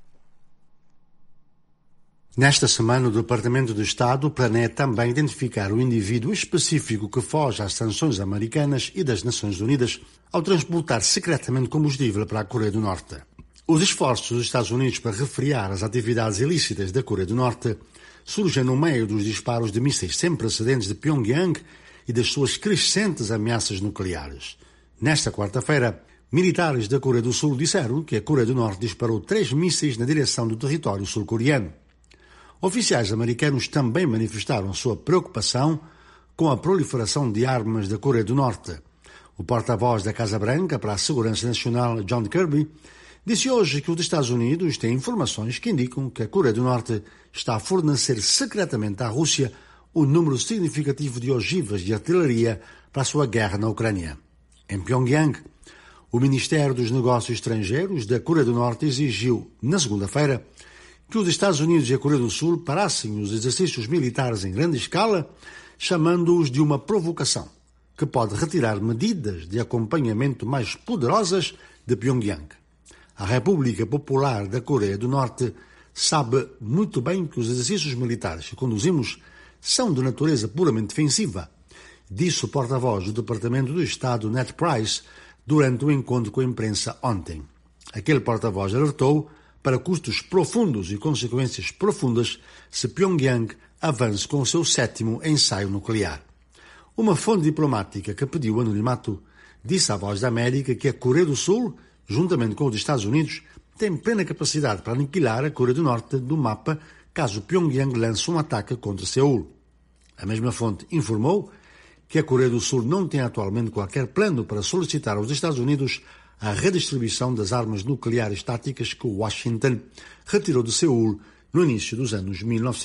Nesta semana, o Departamento de Estado planeia também identificar o indivíduo específico que foge às sanções americanas e das Nações Unidas ao transportar secretamente combustível para a Coreia do Norte. Os esforços dos Estados Unidos para refrear as atividades ilícitas da Coreia do Norte surgem no meio dos disparos de mísseis sem precedentes de Pyongyang e das suas crescentes ameaças nucleares. Nesta quarta-feira, militares da Coreia do Sul disseram que a Coreia do Norte disparou 3 mísseis na direção do território sul-coreano. Oficiais americanos também manifestaram sua preocupação com a proliferação de armas da Coreia do Norte. O porta-voz da Casa Branca para a Segurança Nacional, John Kirby, disse hoje que os Estados Unidos têm informações que indicam que a Coreia do Norte está a fornecer secretamente à Rússia um número significativo de ogivas de artilharia para a sua guerra na Ucrânia. Em Pyongyang, o Ministério dos Negócios Estrangeiros da Coreia do Norte exigiu, na segunda-feira, que os Estados Unidos e a Coreia do Sul parassem os exercícios militares em grande escala, chamando-os de uma provocação, que pode retirar medidas de acompanhamento mais poderosas de Pyongyang. A República Popular da Coreia do Norte sabe muito bem que os exercícios militares que conduzimos são de natureza puramente defensiva, disse o porta-voz do Departamento do Estado, Ned Price, durante o encontro com a imprensa ontem. Aquele porta-voz alertou para custos profundos e consequências profundas se Pyongyang avance com o seu 7º ensaio nuclear. Uma fonte diplomática que pediu anonimato disse à Voz da América que a Coreia do Sul, juntamente com os Estados Unidos, tem plena capacidade para aniquilar a Coreia do Norte do mapa caso Pyongyang lance um ataque contra Seul. A mesma fonte informou que a Coreia do Sul não tem atualmente qualquer plano para solicitar aos Estados Unidos a redistribuição das armas nucleares táticas que Washington retirou de Seul no início dos anos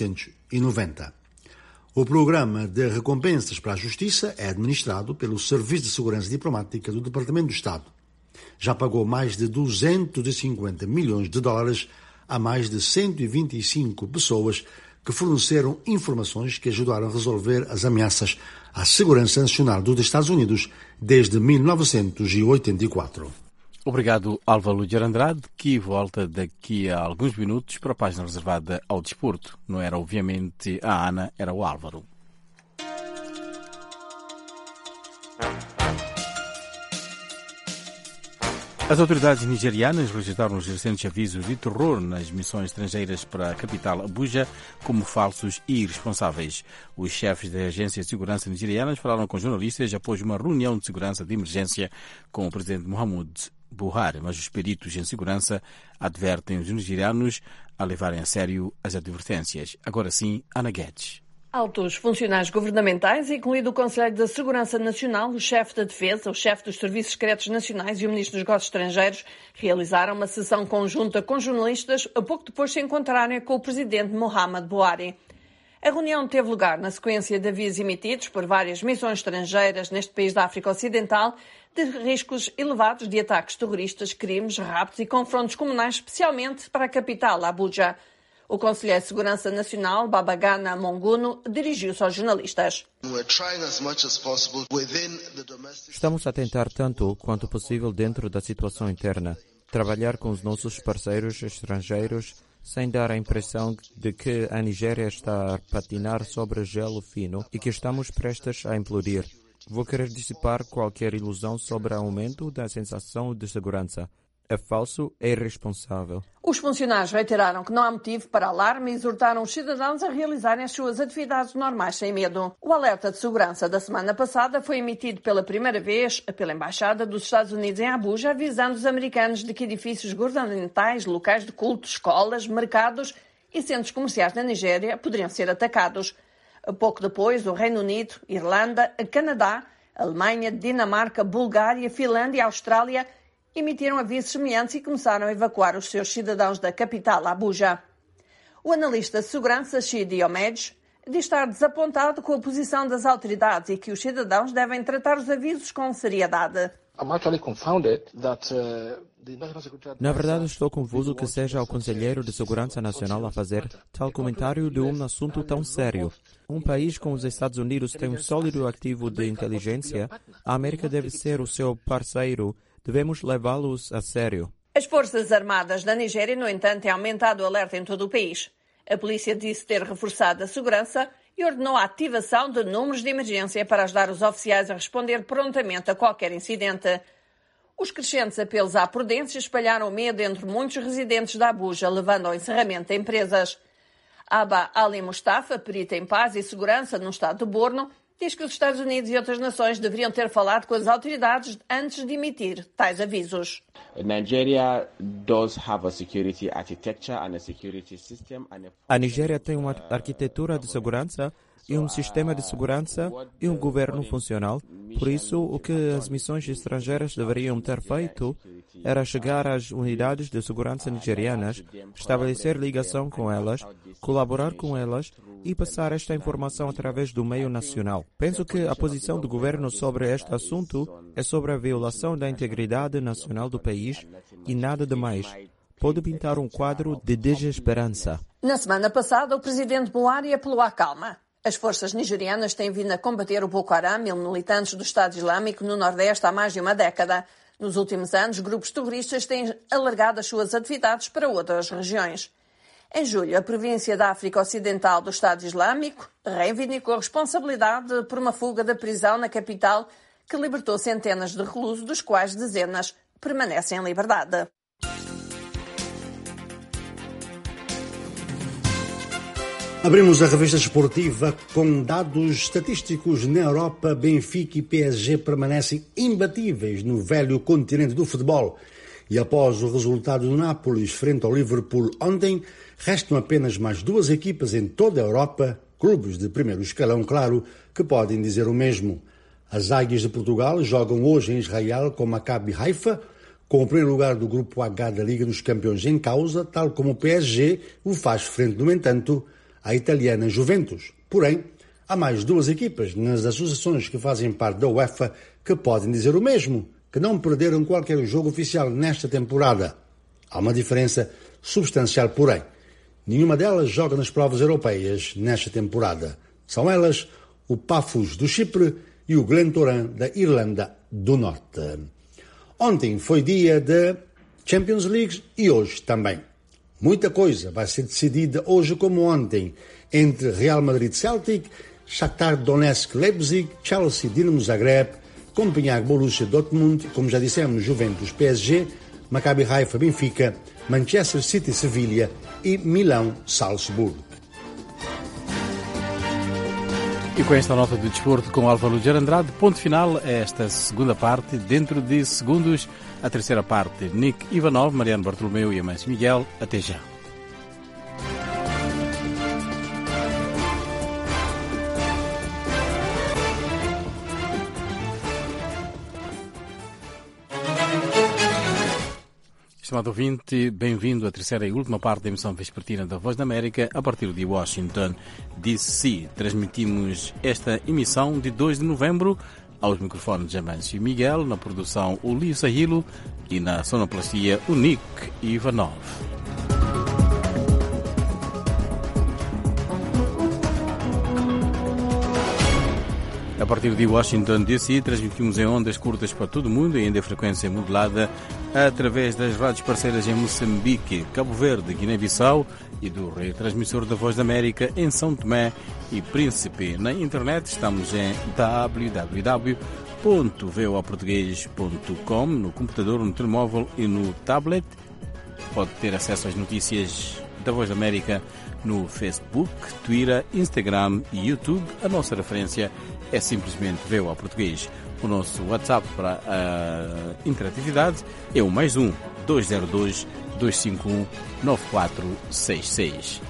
1990. O programa de recompensas para a Justiça é administrado pelo Serviço de Segurança Diplomática do Departamento do Estado. Já pagou mais de $250 milhões a mais de 125 pessoas que forneceram informações que ajudaram a resolver as ameaças à segurança nacional dos Estados Unidos desde 1984. Obrigado, Álvaro de Andrade, que volta daqui a alguns minutos para a página reservada ao desporto. Não era, obviamente, a Ana, era o Álvaro. As autoridades nigerianas rejeitaram os recentes avisos de terror nas missões estrangeiras para a capital Abuja como falsos e irresponsáveis. Os chefes da Agência de Segurança nigerianas falaram com jornalistas após uma reunião de segurança de emergência com o presidente Muhammadu Buhari, mas os peritos em segurança advertem os nigerianos a levarem a sério as advertências. Agora sim, Ana Guedes. Altos funcionários governamentais, incluído o Conselho da Segurança Nacional, o chefe da Defesa, o chefe dos Serviços Secretos Nacionais e o ministro dos Negócios Estrangeiros, realizaram uma sessão conjunta com jornalistas a pouco depois de se encontrarem com o presidente Muhammadu Buhari. A reunião teve lugar na sequência de avisos emitidos por várias missões estrangeiras neste país da África Ocidental de riscos elevados de ataques terroristas, crimes, raptos e confrontos comunais, especialmente para a capital, Abuja. O Conselheiro de Segurança Nacional, Babagana Monguno, dirigiu-se aos jornalistas. Estamos a tentar tanto quanto possível dentro da situação interna, trabalhar com os nossos parceiros estrangeiros sem dar a impressão de que a Nigéria está a patinar sobre gelo fino e que estamos prestes a implodir. Vou querer dissipar qualquer ilusão sobre o aumento da sensação de segurança. É falso e irresponsável. Os funcionários reiteraram que não há motivo para alarme e exortaram os cidadãos a realizarem as suas atividades normais sem medo. O alerta de segurança da semana passada foi emitido pela primeira vez pela Embaixada dos Estados Unidos em Abuja, avisando os americanos de que edifícios governamentais, locais de culto, escolas, mercados e centros comerciais na Nigéria poderiam ser atacados. Pouco depois, o Reino Unido, Irlanda, Canadá, Alemanha, Dinamarca, Bulgária, Finlândia e Austrália emitiram avisos semelhantes e começaram a evacuar os seus cidadãos da capital, Abuja. O analista de segurança, Shidi Omej, diz estar desapontado com a posição das autoridades e que os cidadãos devem tratar os avisos com seriedade. Na verdade, estou confuso que seja o Conselheiro de Segurança Nacional a fazer tal comentário de um assunto tão sério. Um país como os Estados Unidos tem um sólido ativo de inteligência. A América deve ser o seu parceiro. Devemos levá-los a sério. As Forças Armadas da Nigéria, no entanto, têm aumentado o alerta em todo o país. A polícia disse ter reforçado a segurança e ordenou a ativação de números de emergência para ajudar os oficiais a responder prontamente a qualquer incidente. Os crescentes apelos à prudência espalharam medo entre muitos residentes da Abuja, levando ao encerramento de empresas. Abba Ali Mustafa, perito em paz e segurança no estado de Borno, diz que os Estados Unidos e outras nações deveriam ter falado com as autoridades antes de emitir tais avisos. A Nigéria tem uma arquitetura de segurança e um sistema de segurança e um governo funcional. Por isso, o que as missões estrangeiras deveriam ter feito era chegar às unidades de segurança nigerianas, estabelecer ligação com elas, colaborar com elas e passar esta informação através do meio nacional. Penso que a posição do governo sobre este assunto é sobre a violação da integridade nacional do país e nada demais. Pode pintar um quadro de desesperança. Na semana passada, o presidente Buhari apelou à calma. As forças nigerianas têm vindo a combater o Boko Haram e militantes do Estado Islâmico no Nordeste há mais de uma década. Nos últimos anos, grupos terroristas têm alargado as suas atividades para outras regiões. Em julho, a província da África Ocidental do Estado Islâmico reivindicou a responsabilidade por uma fuga da prisão na capital que libertou centenas de reclusos, dos quais dezenas permanecem em liberdade. Abrimos a revista esportiva com dados estatísticos. Na Europa, Benfica e PSG permanecem imbatíveis no velho continente do futebol. E após o resultado do Nápoles frente ao Liverpool ontem, restam apenas mais duas equipas em toda a Europa, clubes de primeiro escalão, claro, que podem dizer o mesmo. As Águias de Portugal jogam hoje em Israel com Maccabi Haifa, com o primeiro lugar do grupo H da Liga dos Campeões em causa, tal como o PSG o faz frente, no entanto, à italiana Juventus. Porém, há mais duas equipas nas associações que fazem parte da UEFA que podem dizer o mesmo, que não perderam qualquer jogo oficial nesta temporada. Há uma diferença substancial, porém. Nenhuma delas joga nas provas europeias nesta temporada. São elas o Pafos do Chipre e o Glentoran da Irlanda do Norte. Ontem foi dia da Champions League e hoje também. Muita coisa vai ser decidida hoje como ontem entre Real Madrid-Celtic, Shakhtar Donetsk-Leipzig, Chelsea-Dinamo Zagreb, Copenhague, Borussia Dortmund, como já dissemos, Juventus, PSG, Maccabi Haifa, Benfica, Manchester City, Sevilha e Milão, Salzburgo. E com esta nota de desporto com Álvaro Lugero Andrade, ponto final a esta segunda parte. Dentro de segundos, a terceira parte, Nick Ivanov, Mariano Bartolomeu e Amâncio Miguel. Até já. Estimado ouvinte, bem-vindo à terceira e última parte da emissão vespertina da Voz da América, a partir de Washington, D.C. Transmitimos esta emissão de 2 de novembro aos microfones de Amâncio Miguel, na produção o Lio Sahilo e na sonoplastia o Nick Ivanov. A partir de Washington, D.C., transmitimos em ondas curtas para todo o mundo e em frequência modulada através das rádios parceiras em Moçambique, Cabo Verde, Guiné-Bissau e do retransmissor da Voz da América em São Tomé e Príncipe. Na internet estamos em www.voaportugues.com, no computador, no telemóvel e no tablet. Pode ter acesso às notícias da Voz da América no Facebook, Twitter, Instagram e YouTube. A nossa referência é simplesmente VOA Português. O nosso WhatsApp para a interatividade é o +1 202 251 9466.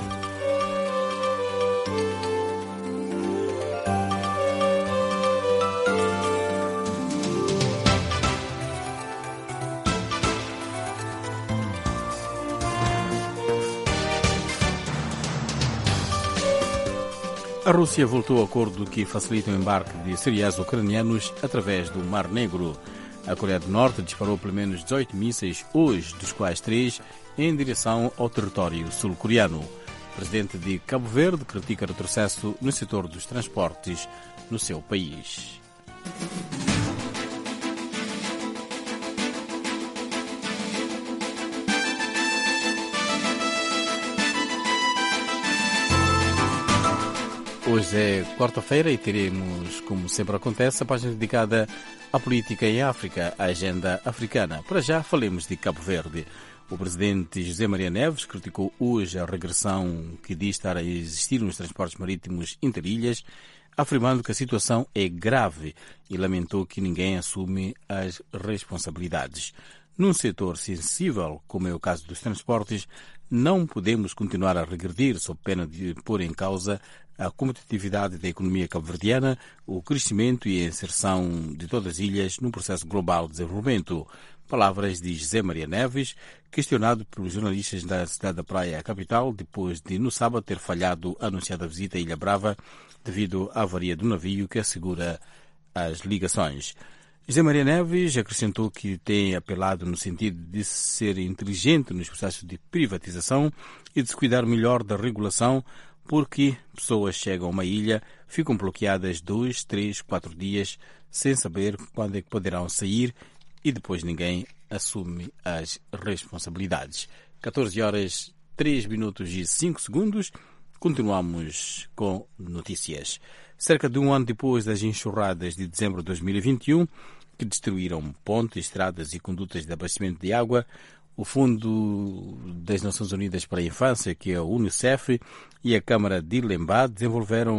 A Rússia voltou ao acordo que facilita o embarque de cereais ucranianos através do Mar Negro. A Coreia do Norte disparou pelo menos 18 mísseis hoje, dos quais 3 em direção ao território sul-coreano. O presidente de Cabo Verde critica retrocesso no setor dos transportes no seu país. Hoje é quarta-feira e teremos, como sempre acontece, a página dedicada à política em África, à agenda africana. Para já, falemos de Cabo Verde. O presidente José Maria Neves criticou hoje a regressão que diz estar a existir nos transportes marítimos interilhas, afirmando que a situação é grave e lamentou que ninguém assume as responsabilidades. Num setor sensível, como é o caso dos transportes, não podemos continuar a regredir sob pena de pôr em causa a competitividade da economia cabo-verdiana, o crescimento e a inserção de todas as ilhas no processo global de desenvolvimento. Palavras de José Maria Neves, questionado pelos jornalistas da cidade da Praia, a capital, depois de no sábado ter falhado a anunciada visita à Ilha Brava devido à avaria do navio que assegura as ligações. José Maria Neves acrescentou que tem apelado no sentido de ser inteligente nos processos de privatização e de se cuidar melhor da regulação, porque pessoas chegam a uma ilha, ficam bloqueadas 2, 3, 4 dias sem saber quando é que poderão sair e depois ninguém assume as responsabilidades. 14 horas, 3 minutos e 5 segundos. Continuamos com notícias. Cerca de um ano depois das enxurradas de dezembro de 2021, que destruíram pontes, estradas e condutas de abastecimento de água, o Fundo das Nações Unidas para a Infância, que é a UNICEF, e a Câmara de Lembá desenvolveram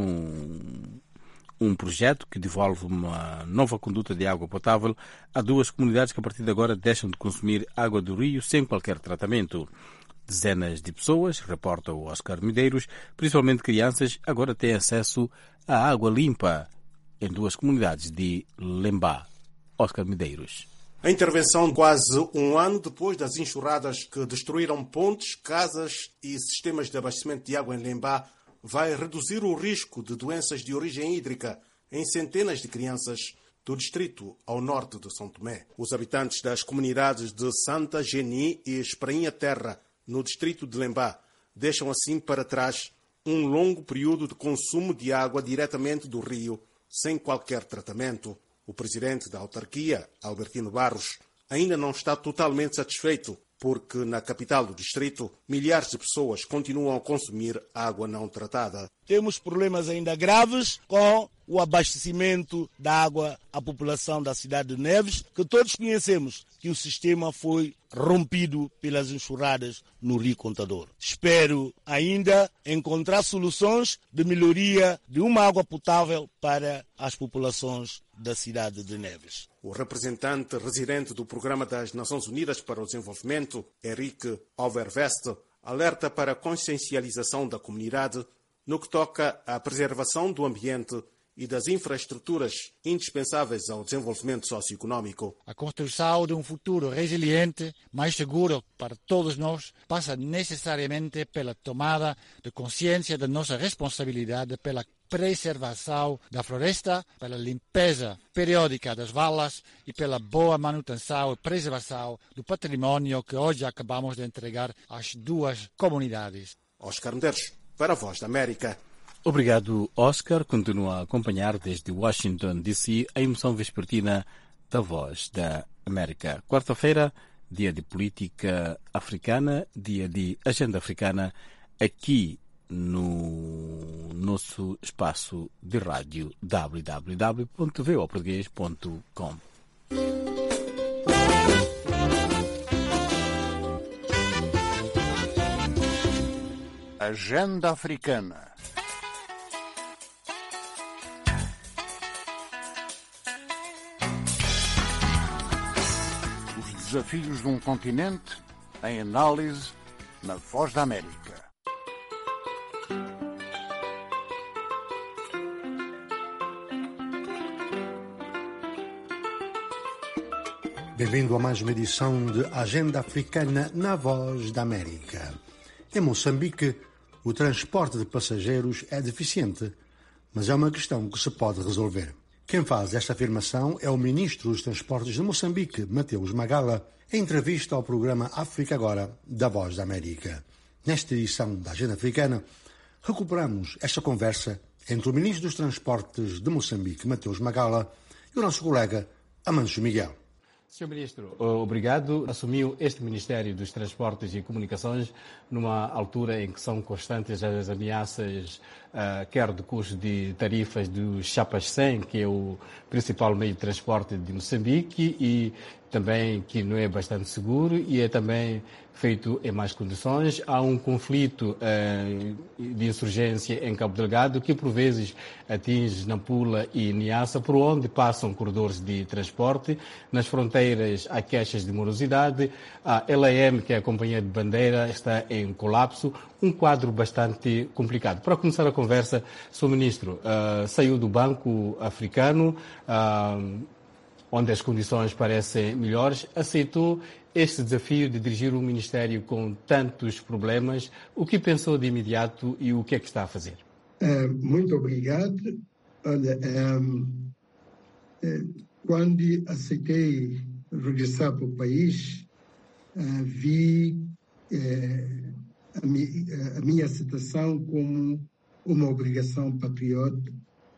um projeto que devolve uma nova conduta de água potável a 2 comunidades que a partir de agora deixam de consumir água do rio sem qualquer tratamento. Dezenas de pessoas, reporta o Oscar Medeiros, principalmente crianças, agora têm acesso à água limpa em 2 comunidades de Lembá. Oscar Medeiros. A intervenção quase um ano depois das enxurradas que destruíram pontes, casas e sistemas de abastecimento de água em Lembá vai reduzir o risco de doenças de origem hídrica em centenas de crianças do distrito ao norte de São Tomé. Os habitantes das comunidades de Santa Geni e Esprainha Terra, no distrito de Lembá, deixam assim para trás um longo período de consumo de água diretamente do rio, sem qualquer tratamento. O presidente da autarquia, Albertino Barros, ainda não está totalmente satisfeito porque na capital do distrito, milhares de pessoas continuam a consumir água não tratada. Temos problemas ainda graves com o abastecimento da água à população da cidade de Neves, que todos conhecemos que o sistema foi rompido pelas enxurradas no Rio Contador. Espero ainda encontrar soluções de melhoria de uma água potável para as populações da cidade de Neves. O representante residente do Programa das Nações Unidas para o Desenvolvimento, Eric Overvest, alerta para a consciencialização da comunidade no que toca à preservação do ambiente e das infraestruturas indispensáveis ao desenvolvimento socioeconômico. A construção de um futuro resiliente, mais seguro para todos nós, passa necessariamente pela tomada de consciência da nossa responsabilidade pela preservação da floresta, pela limpeza periódica das valas e pela boa manutenção e preservação do património que hoje acabamos de entregar às duas comunidades. Oscar Medeiros, para a Voz da América. Obrigado, Oscar. Continua a acompanhar desde Washington, D.C., a emissão vespertina da Voz da América. Quarta-feira, dia de política africana, dia de agenda africana, aqui no nosso espaço de rádio www.voaportugues.com. Agenda africana. Desafios de um continente em análise na Voz da América. Bem-vindo a mais uma edição de Agenda Africana na Voz da América. Em Moçambique, o transporte de passageiros é deficiente, mas é uma questão que se pode resolver. Quem faz esta afirmação é o Ministro dos Transportes de Moçambique, Mateus Magala, em entrevista ao programa África Agora, da Voz da América. Nesta edição da Agenda Africana, recuperamos esta conversa entre o Ministro dos Transportes de Moçambique, Mateus Magala, e o nosso colega Amancio Miguel. Sr. Ministro, obrigado. Assumiu este Ministério dos Transportes e Comunicações numa altura em que são constantes as ameaças, quer do custo de tarifas do Chapas 100, que é o principal meio de transporte de Moçambique, e também que não é bastante seguro e é também feito em más condições. Há um conflito de insurgência em Cabo Delgado que por vezes atinge Nampula e Niassa, por onde passam corredores de transporte. Nas fronteiras há queixas de morosidade. A LAM, que é a companhia de bandeira, está em colapso. Um quadro bastante complicado. Para começar a conversa, Sr. Ministro, saiu do Banco Africano, onde as condições parecem melhores, aceitou este desafio de dirigir um ministério com tantos problemas. O que pensou de imediato e o que é que está a fazer? Muito obrigado. Olha, quando aceitei regressar para o país, vi a minha aceitação como uma obrigação patriota,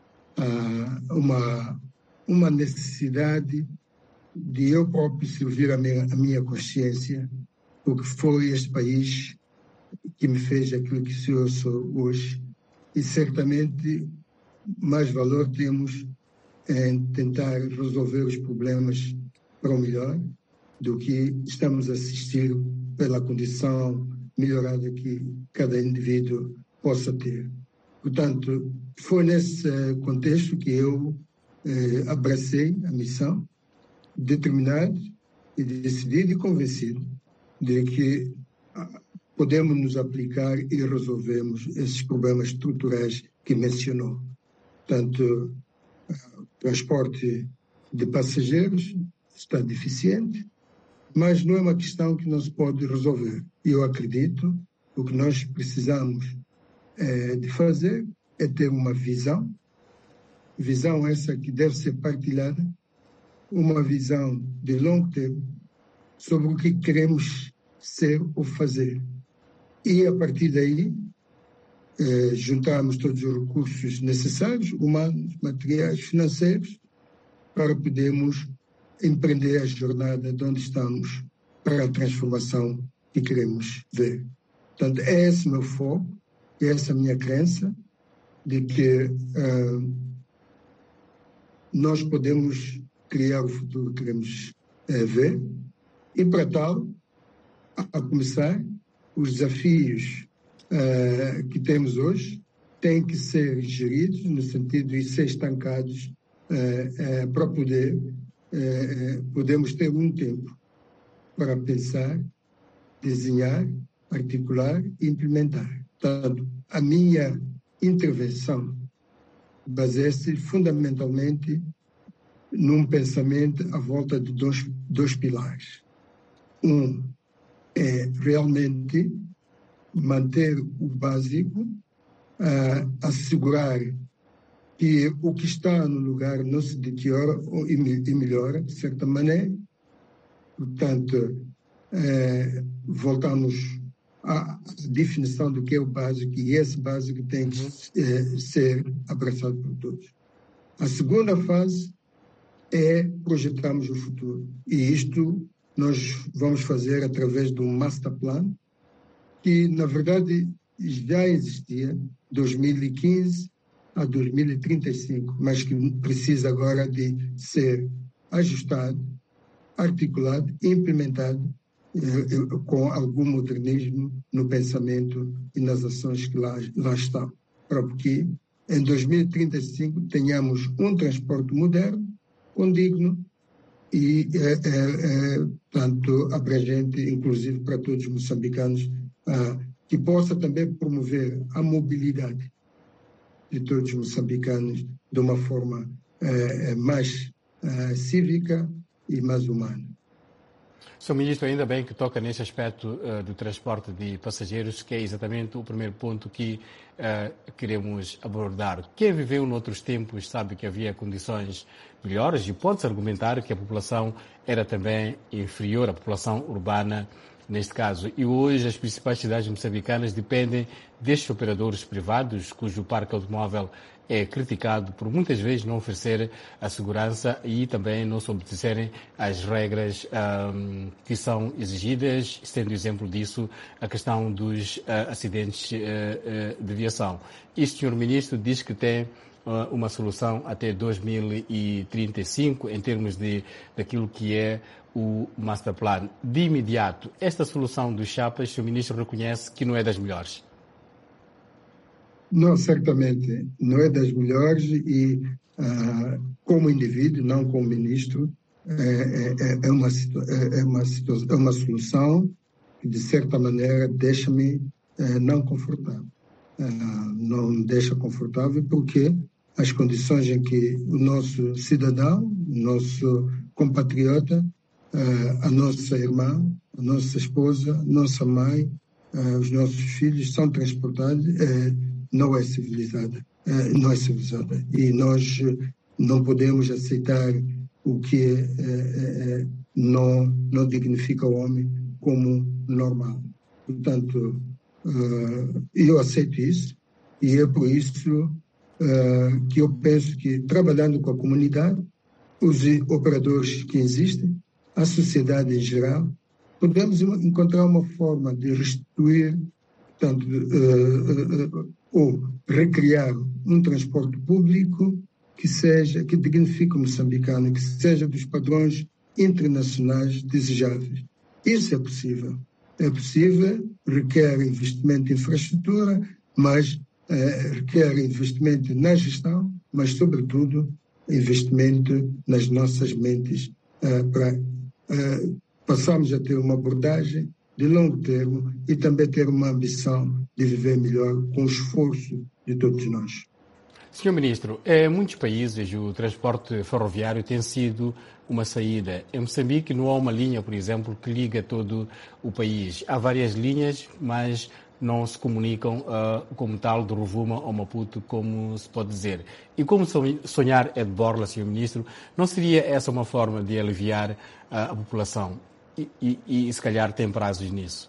uma necessidade de eu próprio servir a minha consciência, porque foi este país que me fez aquilo que eu sou hoje. E certamente mais valor temos em tentar resolver os problemas para o melhor do que estamos a assistir pela condição melhorada que cada indivíduo possa ter. Portanto, foi nesse contexto que eu abracei a missão, determinado e decidido e convencido de que podemos nos aplicar e resolvermos esses problemas estruturais que mencionou. Tanto o transporte de passageiros está deficiente, mas não é uma questão que não se pode resolver. Eu acredito que o que nós precisamos de fazer é ter uma visão essa que deve ser partilhada, uma visão de longo tempo sobre o que queremos ser ou fazer. E, a partir daí, juntarmos todos os recursos necessários, humanos, materiais, financeiros, para podermos empreender a jornada de onde estamos para para a transformação que queremos ver. Portanto, é esse meu foco, é essa a minha crença de que nós podemos criar o futuro que queremos ver, e para tal, a começar, os desafios que temos hoje têm que ser geridos no sentido de ser estancados para podermos ter um tempo para pensar, desenhar, articular e implementar. Portanto, a minha intervenção baseia-se fundamentalmente num pensamento à volta de dois pilares. Um é realmente manter o básico, assegurar que o que está no lugar não se deteriora e melhora, de certa maneira. Portanto, voltamos à definição do que é o básico, e esse básico tem que ser abraçado por todos. A segunda fase é projetarmos o futuro. E isto nós vamos fazer através de um master plan que, na verdade, já existia, 2015 a 2035, mas que precisa agora de ser ajustado, articulado e implementado com algum modernismo no pensamento e nas ações que lá estão, para que em 2035 tenhamos um transporte moderno, condigno e, tanto abrangente, inclusive para todos os moçambicanos, que possa também promover a mobilidade de todos os moçambicanos de uma forma mais cívica e mais humana. Sr. Ministro, ainda bem que toca nesse aspecto do transporte de passageiros, que é exatamente o primeiro ponto que queremos abordar. Quem viveu noutros tempos sabe que havia condições melhores e pode-se argumentar que a população era também inferior à população urbana neste caso. E hoje as principais cidades moçambicanas dependem destes operadores privados, cujo parque automóvel é criticado por muitas vezes não oferecer a segurança e também não se obedecerem às regras que são exigidas, sendo exemplo disso a questão dos acidentes de aviação. E o Sr. Ministro diz que tem uma solução até 2035 em termos daquilo que é o Master Plan. De imediato, esta solução dos chapas, o Sr. Ministro reconhece que não é das melhores? Não, certamente não é das melhores e, como indivíduo, não como ministro, é uma solução que, de certa maneira, deixa-me não confortável. Não me deixa confortável porque as condições em que o nosso cidadão, o nosso compatriota, a nossa irmã, a nossa esposa, a nossa mãe, os nossos filhos são transportados não é civilizada. E nós não podemos aceitar o que não dignifica o homem como normal. Portanto, eu aceito isso e é por isso que eu penso que, trabalhando com a comunidade, os operadores que existem, a sociedade em geral, podemos encontrar uma forma de restituir, portanto, ou recriar um transporte público que dignifique o moçambicano, que seja dos padrões internacionais desejáveis. Isso é possível. É possível, requer investimento em infraestrutura, mas requer investimento na gestão, mas, sobretudo, investimento nas nossas mentes para passarmos a ter uma abordagem de longo termo e também ter uma ambição de viver melhor com o esforço de todos nós. Sr. Ministro, em muitos países o transporte ferroviário tem sido uma saída. Em Moçambique não há uma linha, por exemplo, que liga todo o país. Há várias linhas, mas não se comunicam como tal de Rovuma ao Maputo, como se pode dizer. E como sonhar é de borla, Sr. Ministro, não seria essa uma forma de aliviar a população? E se calhar tem prazos nisso?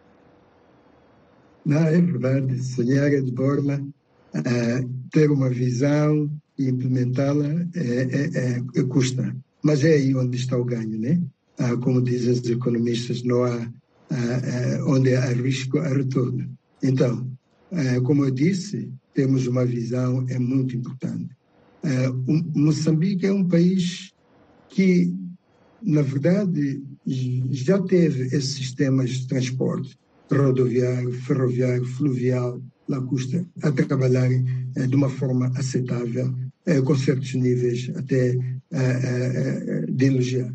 Não, é verdade. Sonhar é de borla. Ter uma visão e implementá-la custa. Mas é aí onde está o ganho, né? como dizem os economistas, não há onde há risco, há retorno. Então, como eu disse, temos uma visão, é muito importante. Moçambique é um país que, na verdade, já teve esses sistemas de transporte rodoviário, ferroviário, fluvial, lacustre, a trabalharem de uma forma aceitável, com certos níveis até de elogiar.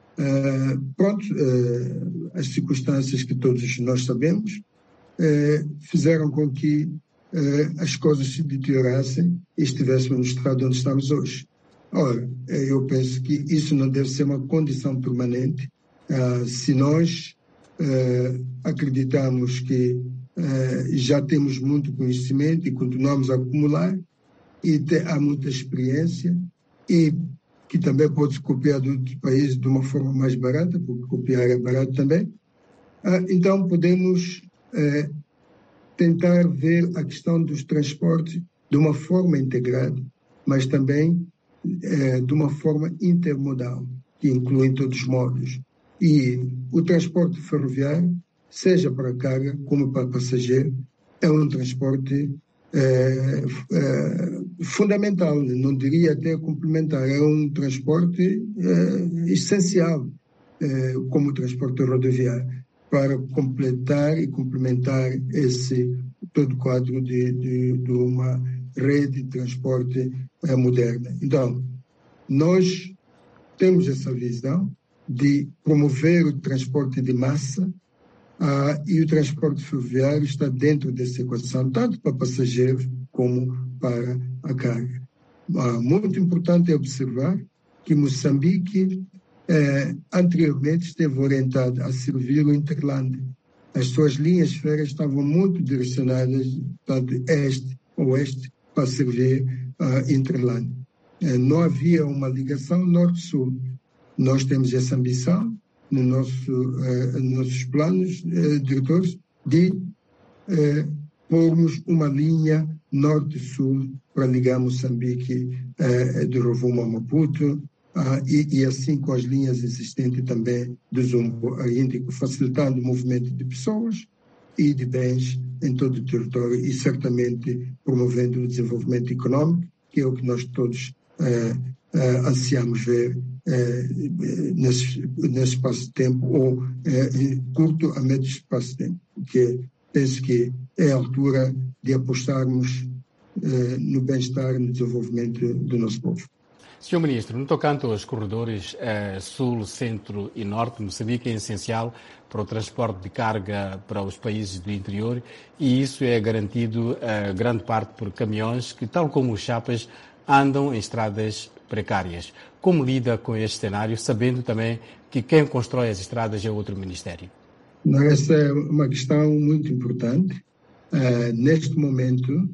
As circunstâncias que todos nós sabemos fizeram com que as coisas se deteriorassem e estivéssemos no estado onde estamos hoje. Ora, eu penso que isso não deve ser uma condição permanente. Se nós acreditamos que já temos muito conhecimento e continuamos a acumular, e há muita experiência, e que também pode-se copiar de outros países de uma forma mais barata, porque copiar é barato também, então podemos tentar ver a questão dos transportes de uma forma integrada, mas também de uma forma intermodal, que inclui todos os modos. E o transporte ferroviário, seja para carga como para passageiro, é um transporte fundamental, não diria até complementar, é um transporte essencial, como o transporte rodoviário, para completar e complementar esse todo quadro de uma rede de transporte moderna. Então, nós temos essa visão de promover o transporte de massa, e o transporte ferroviário está dentro dessa equação, tanto para passageiros como para a carga. Muito importante é observar que Moçambique anteriormente esteve orientado a servir o Interland. As suas linhas férreas estavam muito direcionadas tanto este-oeste para servir Interland. Não havia uma ligação norte-sul. Nós temos essa ambição nos nossos planos diretores de pormos uma linha norte-sul para ligar Moçambique de Rovuma a Maputo, e assim com as linhas existentes também do Zumbo a Índico, facilitando o movimento de pessoas e de bens em todo o território e certamente promovendo o desenvolvimento econômico, que é o que nós todos ansiamos ver nesse espaço de tempo, ou curto a médio espaço de tempo, porque penso que é a altura de apostarmos no bem-estar e no desenvolvimento do nosso povo. Senhor Ministro, no tocante aos corredores sul, centro e norte, Moçambique é essencial para o transporte de carga para os países do interior, e isso é garantido grande parte por caminhões que, tal como os chapas, andam em estradas precárias. Como lida com este cenário, sabendo também que quem constrói as estradas é outro ministério? Essa é uma questão muito importante. Neste momento,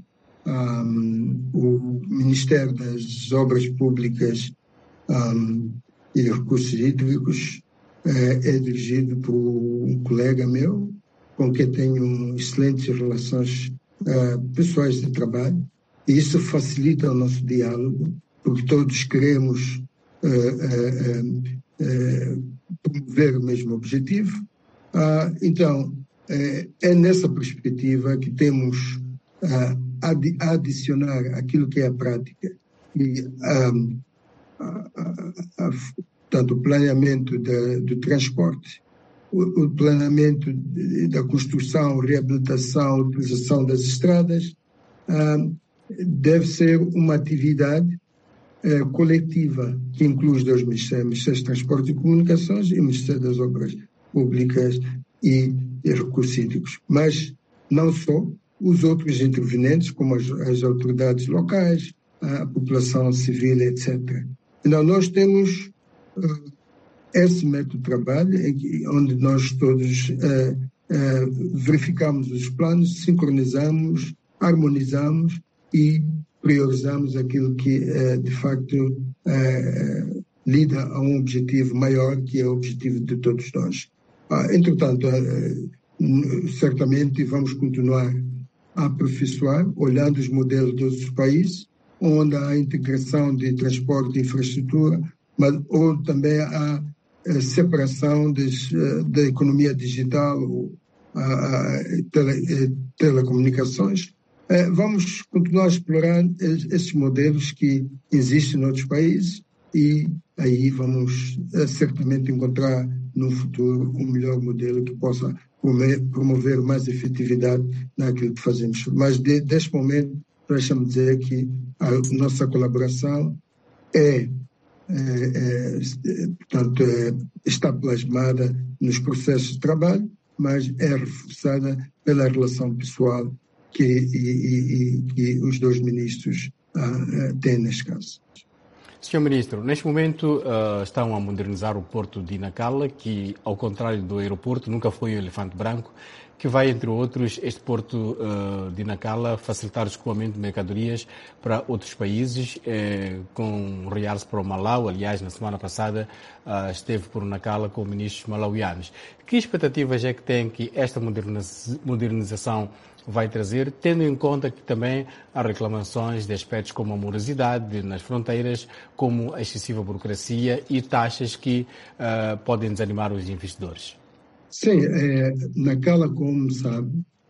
o Ministério das Obras Públicas e Recursos Hídricos é dirigido por um colega meu, com quem tenho excelentes relações pessoais de trabalho, e isso facilita o nosso diálogo, porque todos queremos promover o mesmo objetivo. Então, é nessa perspectiva que temos a adicionar aquilo que é a prática, e tanto o planeamento do transporte, o planeamento da construção, reabilitação, utilização das estradas, deve ser uma atividade coletiva que inclui os dois ministérios, o Ministério dos Transportes e Comunicações e o Ministério das Obras Públicas e Recursos Hídricos. Mas não só, os outros intervenientes, como as autoridades locais, a população civil, etc. Então, nós temos esse método de trabalho onde nós todos verificamos os planos, sincronizamos, harmonizamos e priorizamos aquilo que, de facto, lida a um objetivo maior, que é o objetivo de todos nós. Entretanto, certamente vamos continuar a aperfeiçoar, olhando os modelos de outros países, onde há integração de transporte e infraestrutura, mas onde também há separação da economia digital, telecomunicações. Vamos continuar a explorar esses modelos que existem em outros países e aí vamos certamente encontrar no futuro um melhor modelo que possa promover mais efetividade naquilo que fazemos. Mas deste momento, deixa-me dizer que a nossa colaboração portanto, está plasmada nos processos de trabalho, mas é reforçada pela relação pessoal que os dois ministros têm neste caso. Sr. Ministro, neste momento estão a modernizar o porto de Nacala, que, ao contrário do aeroporto, nunca foi o elefante branco, que vai, entre outros, este porto de Nacala facilitar o escoamento de mercadorias para outros países, com realce para o Malau. Aliás, na semana passada esteve por Nacala com ministros malauianos. Que expectativas é que tem que esta modernização vai trazer, tendo em conta que também há reclamações de aspectos como a morosidade nas fronteiras, como a excessiva burocracia e taxas que podem desanimar os investidores? Sim, Nacala, como sabe,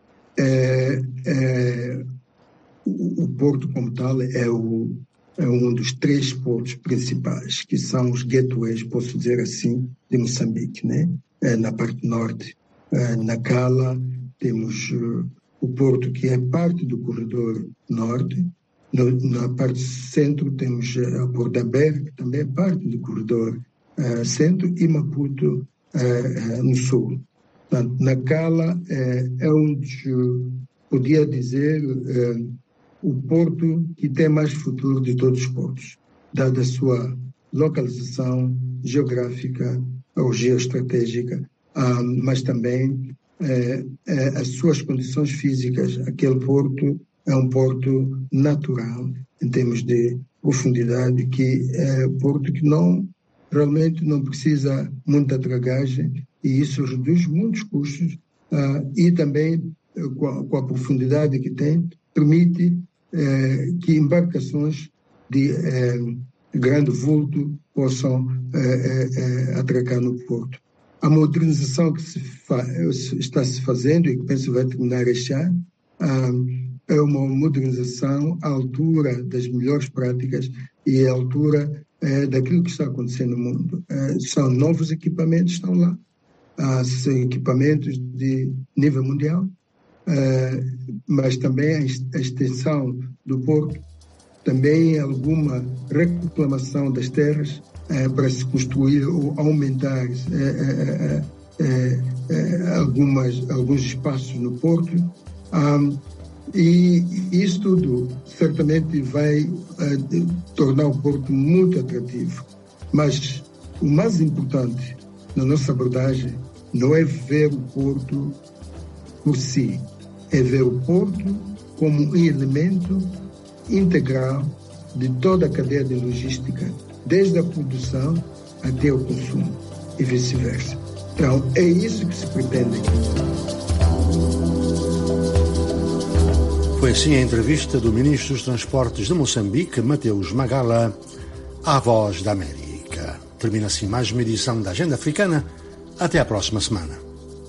o porto como tal é um dos 3 portos principais, que são os gateways, posso dizer assim, de Moçambique, né? Na parte norte, Nacala, temos o porto que é parte do corredor norte. Na parte centro temos a Porto Aberto, que também é parte do corredor centro, e Maputo no sul. Portanto, Nacala é um dos, podia dizer, o porto que tem mais futuro de todos os portos, dada a sua localização geográfica ou geoestratégica, mas também as suas condições físicas. Aquele porto é um porto natural em termos de profundidade, que é um porto que realmente não precisa muita dragagem, e isso reduz muitos custos, e também com a profundidade que tem, permite que embarcações de grande vulto possam atracar no porto. A modernização que está se fazendo, e que penso vai terminar este ano, é uma modernização à altura das melhores práticas e à altura daquilo que está acontecendo no mundo. São novos equipamentos, estão lá, são equipamentos de nível mundial, mas também a extensão do porto, também alguma reclamação das terras para se construir ou aumentar alguns espaços no porto. E isso tudo certamente vai tornar o porto muito atrativo. Mas o mais importante na nossa abordagem não é ver o porto por si, é ver o porto como um elemento integral de toda a cadeia de logística, desde a produção até o consumo e vice-versa. Então, é isso que se pretende aqui. Foi assim a entrevista do Ministro dos Transportes de Moçambique, Mateus Magala, à Voz da América. Termina assim mais uma edição da Agenda Africana. Até à próxima semana.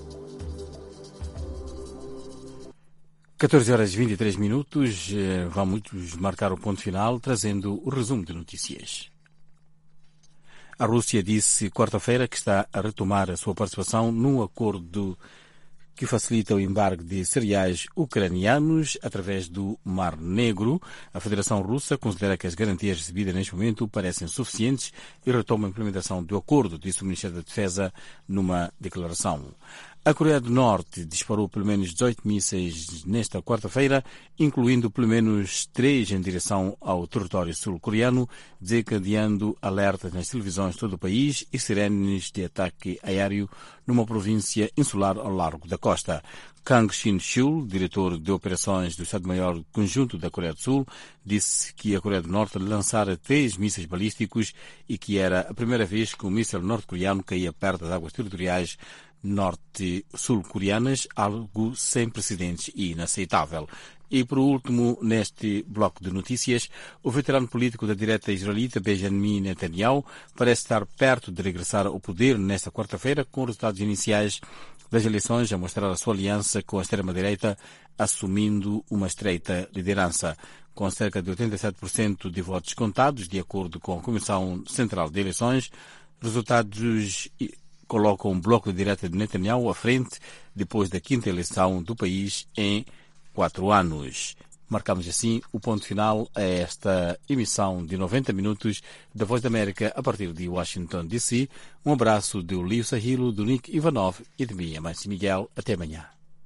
14h23. Vamos marcar o ponto final, trazendo o resumo de notícias. A Rússia disse quarta-feira que está a retomar a sua participação num acordo que facilita o embarque de cereais ucranianos através do Mar Negro. A Federação Russa considera que as garantias recebidas neste momento parecem suficientes e retoma a implementação do acordo, disse o Ministério da Defesa numa declaração. A Coreia do Norte disparou pelo menos 18 mísseis nesta quarta-feira, incluindo pelo menos 3 em direção ao território sul-coreano, desencadeando alertas nas televisões de todo o país e sirenes de ataque aéreo numa província insular ao largo da costa. Kang Shin-chul, diretor de operações do Estado-Maior Conjunto da Coreia do Sul, disse que a Coreia do Norte lançara 3 mísseis balísticos e que era a primeira vez que um míssil norte-coreano caía perto das águas territoriais norte-sul-coreanas, algo sem precedentes e inaceitável. E, por último, neste bloco de notícias, o veterano político da direita israelita Benjamin Netanyahu parece estar perto de regressar ao poder nesta quarta-feira, com resultados iniciais das eleições a mostrar a sua aliança com a extrema-direita, assumindo uma estreita liderança. Com cerca de 87% de votos contados, de acordo com a Comissão Central de Eleições, resultados colocam o bloco de direita de Netanyahu à frente depois da quinta eleição do país em 4 anos. Marcamos assim o ponto final a esta emissão de 90 minutos da Voz da América a partir de Washington, D.C. Um abraço do Lio Sahilo, do Nick Ivanov e de mim, Márcio Miguel. Até amanhã.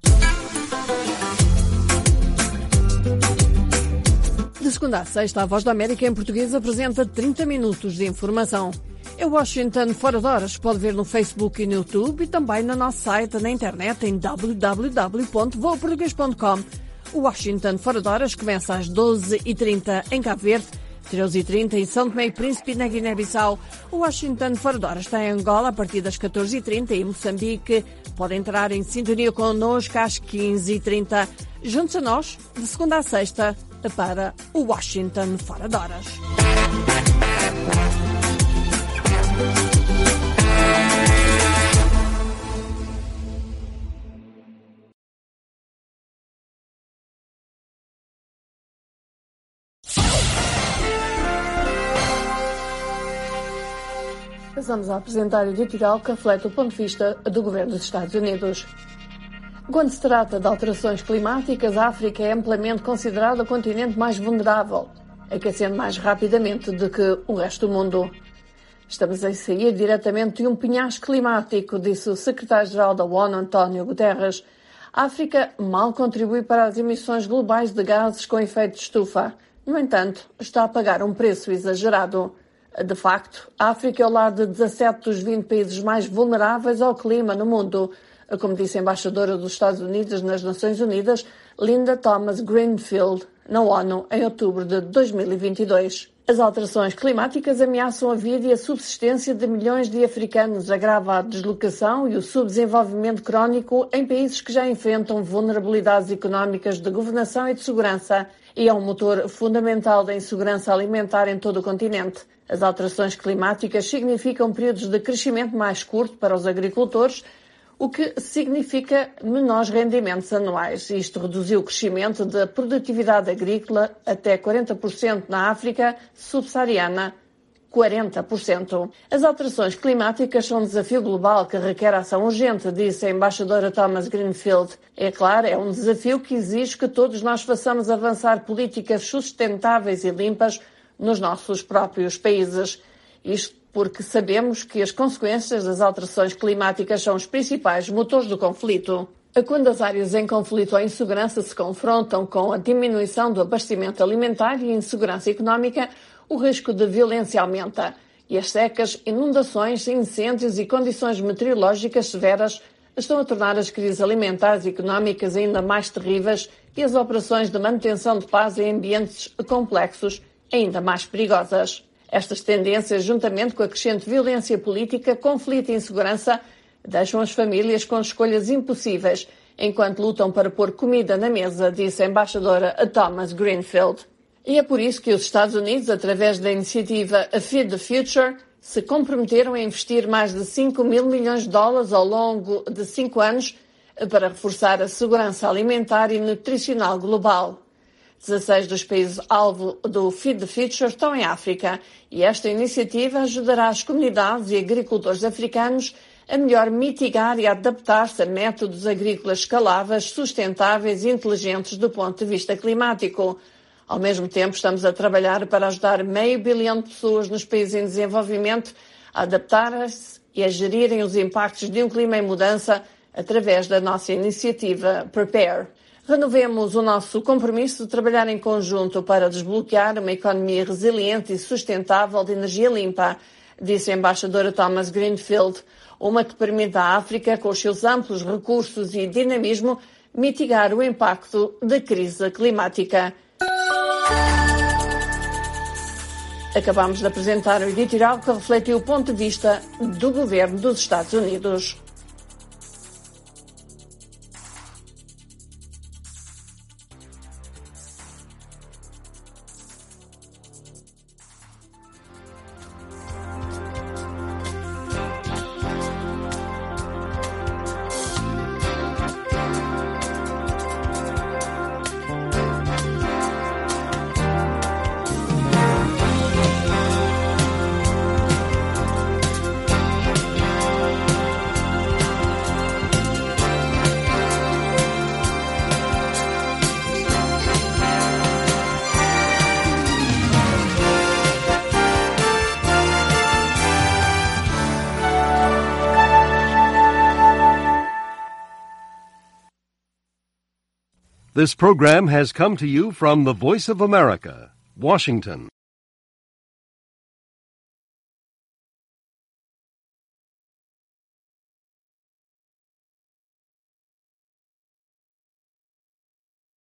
De segunda a sexta, a Voz da América em português apresenta 30 minutos de informação. É Washington Fora de Horas. Pode ver no Facebook e no YouTube e também no nosso site na internet em www.voaportugues.com. O Washington Fora de Horas começa às 12h30 em Cabo Verde, 13h30 em São Tomé e Príncipe, na Guiné-Bissau. O Washington Fora de Horas está em Angola a partir das 14h30 e em Moçambique. Pode entrar em sintonia connosco às 15h30. Juntos a nós, de segunda a sexta, para o Washington Fora de Horas. Passamos a apresentar o editorial que reflete o ponto de vista do governo dos Estados Unidos. Quando se trata de alterações climáticas, a África é amplamente considerada o continente mais vulnerável, aquecendo mais rapidamente do que o resto do mundo. Estamos a sair diretamente de um penhasco climático, disse o secretário-geral da ONU, António Guterres. A África mal contribui para as emissões globais de gases com efeito de estufa. No entanto, está a pagar um preço exagerado. De facto, a África é o lar de 17 dos 20 países mais vulneráveis ao clima no mundo, como disse a embaixadora dos Estados Unidos nas Nações Unidas, Linda Thomas-Greenfield, na ONU, em outubro de 2022. As alterações climáticas ameaçam a vida e a subsistência de milhões de africanos, agrava a deslocação e o subdesenvolvimento crónico em países que já enfrentam vulnerabilidades económicas, de governação e de segurança, e é um motor fundamental da insegurança alimentar em todo o continente. As alterações climáticas significam períodos de crescimento mais curto para os agricultores, o que significa menores rendimentos anuais. Isto reduziu o crescimento da produtividade agrícola até 40% na África subsaariana, 40%. As alterações climáticas são um desafio global que requer ação urgente, disse a embaixadora Thomas Greenfield. É claro, é um desafio que exige que todos nós façamos avançar políticas sustentáveis e limpas nos nossos próprios países. Isto porque sabemos que as consequências das alterações climáticas são os principais motores do conflito. Quando as áreas em conflito ou insegurança se confrontam com a diminuição do abastecimento alimentar e a insegurança económica, o risco de violência aumenta. E as secas, inundações, incêndios e condições meteorológicas severas estão a tornar as crises alimentares e económicas ainda mais terríveis e as operações de manutenção de paz em ambientes complexos ainda mais perigosas. Estas tendências, juntamente com a crescente violência política, conflito e insegurança, deixam as famílias com escolhas impossíveis enquanto lutam para pôr comida na mesa, disse a embaixadora Thomas Greenfield. E é por isso que os Estados Unidos, através da iniciativa Feed the Future, se comprometeram a investir mais de 5 mil milhões de dólares ao longo de 5 anos para reforçar a segurança alimentar e nutricional global. 16 dos países-alvo do Feed the Future estão em África e esta iniciativa ajudará as comunidades e agricultores africanos a melhor mitigar e adaptar-se a métodos agrícolas escaláveis, sustentáveis e inteligentes do ponto de vista climático. Ao mesmo tempo, estamos a trabalhar para ajudar 500 milhão de pessoas nos países em desenvolvimento a adaptar-se e a gerirem os impactos de um clima em mudança através da nossa iniciativa Prepare. Renovemos o nosso compromisso de trabalhar em conjunto para desbloquear uma economia resiliente e sustentável de energia limpa, disse a embaixadora Thomas Greenfield, uma que permita à África, com os seus amplos recursos e dinamismo, mitigar o impacto da crise climática. Acabamos de apresentar o editorial que refletiu o ponto de vista do governo dos Estados Unidos. This program has come to you from the Voice of America, Washington.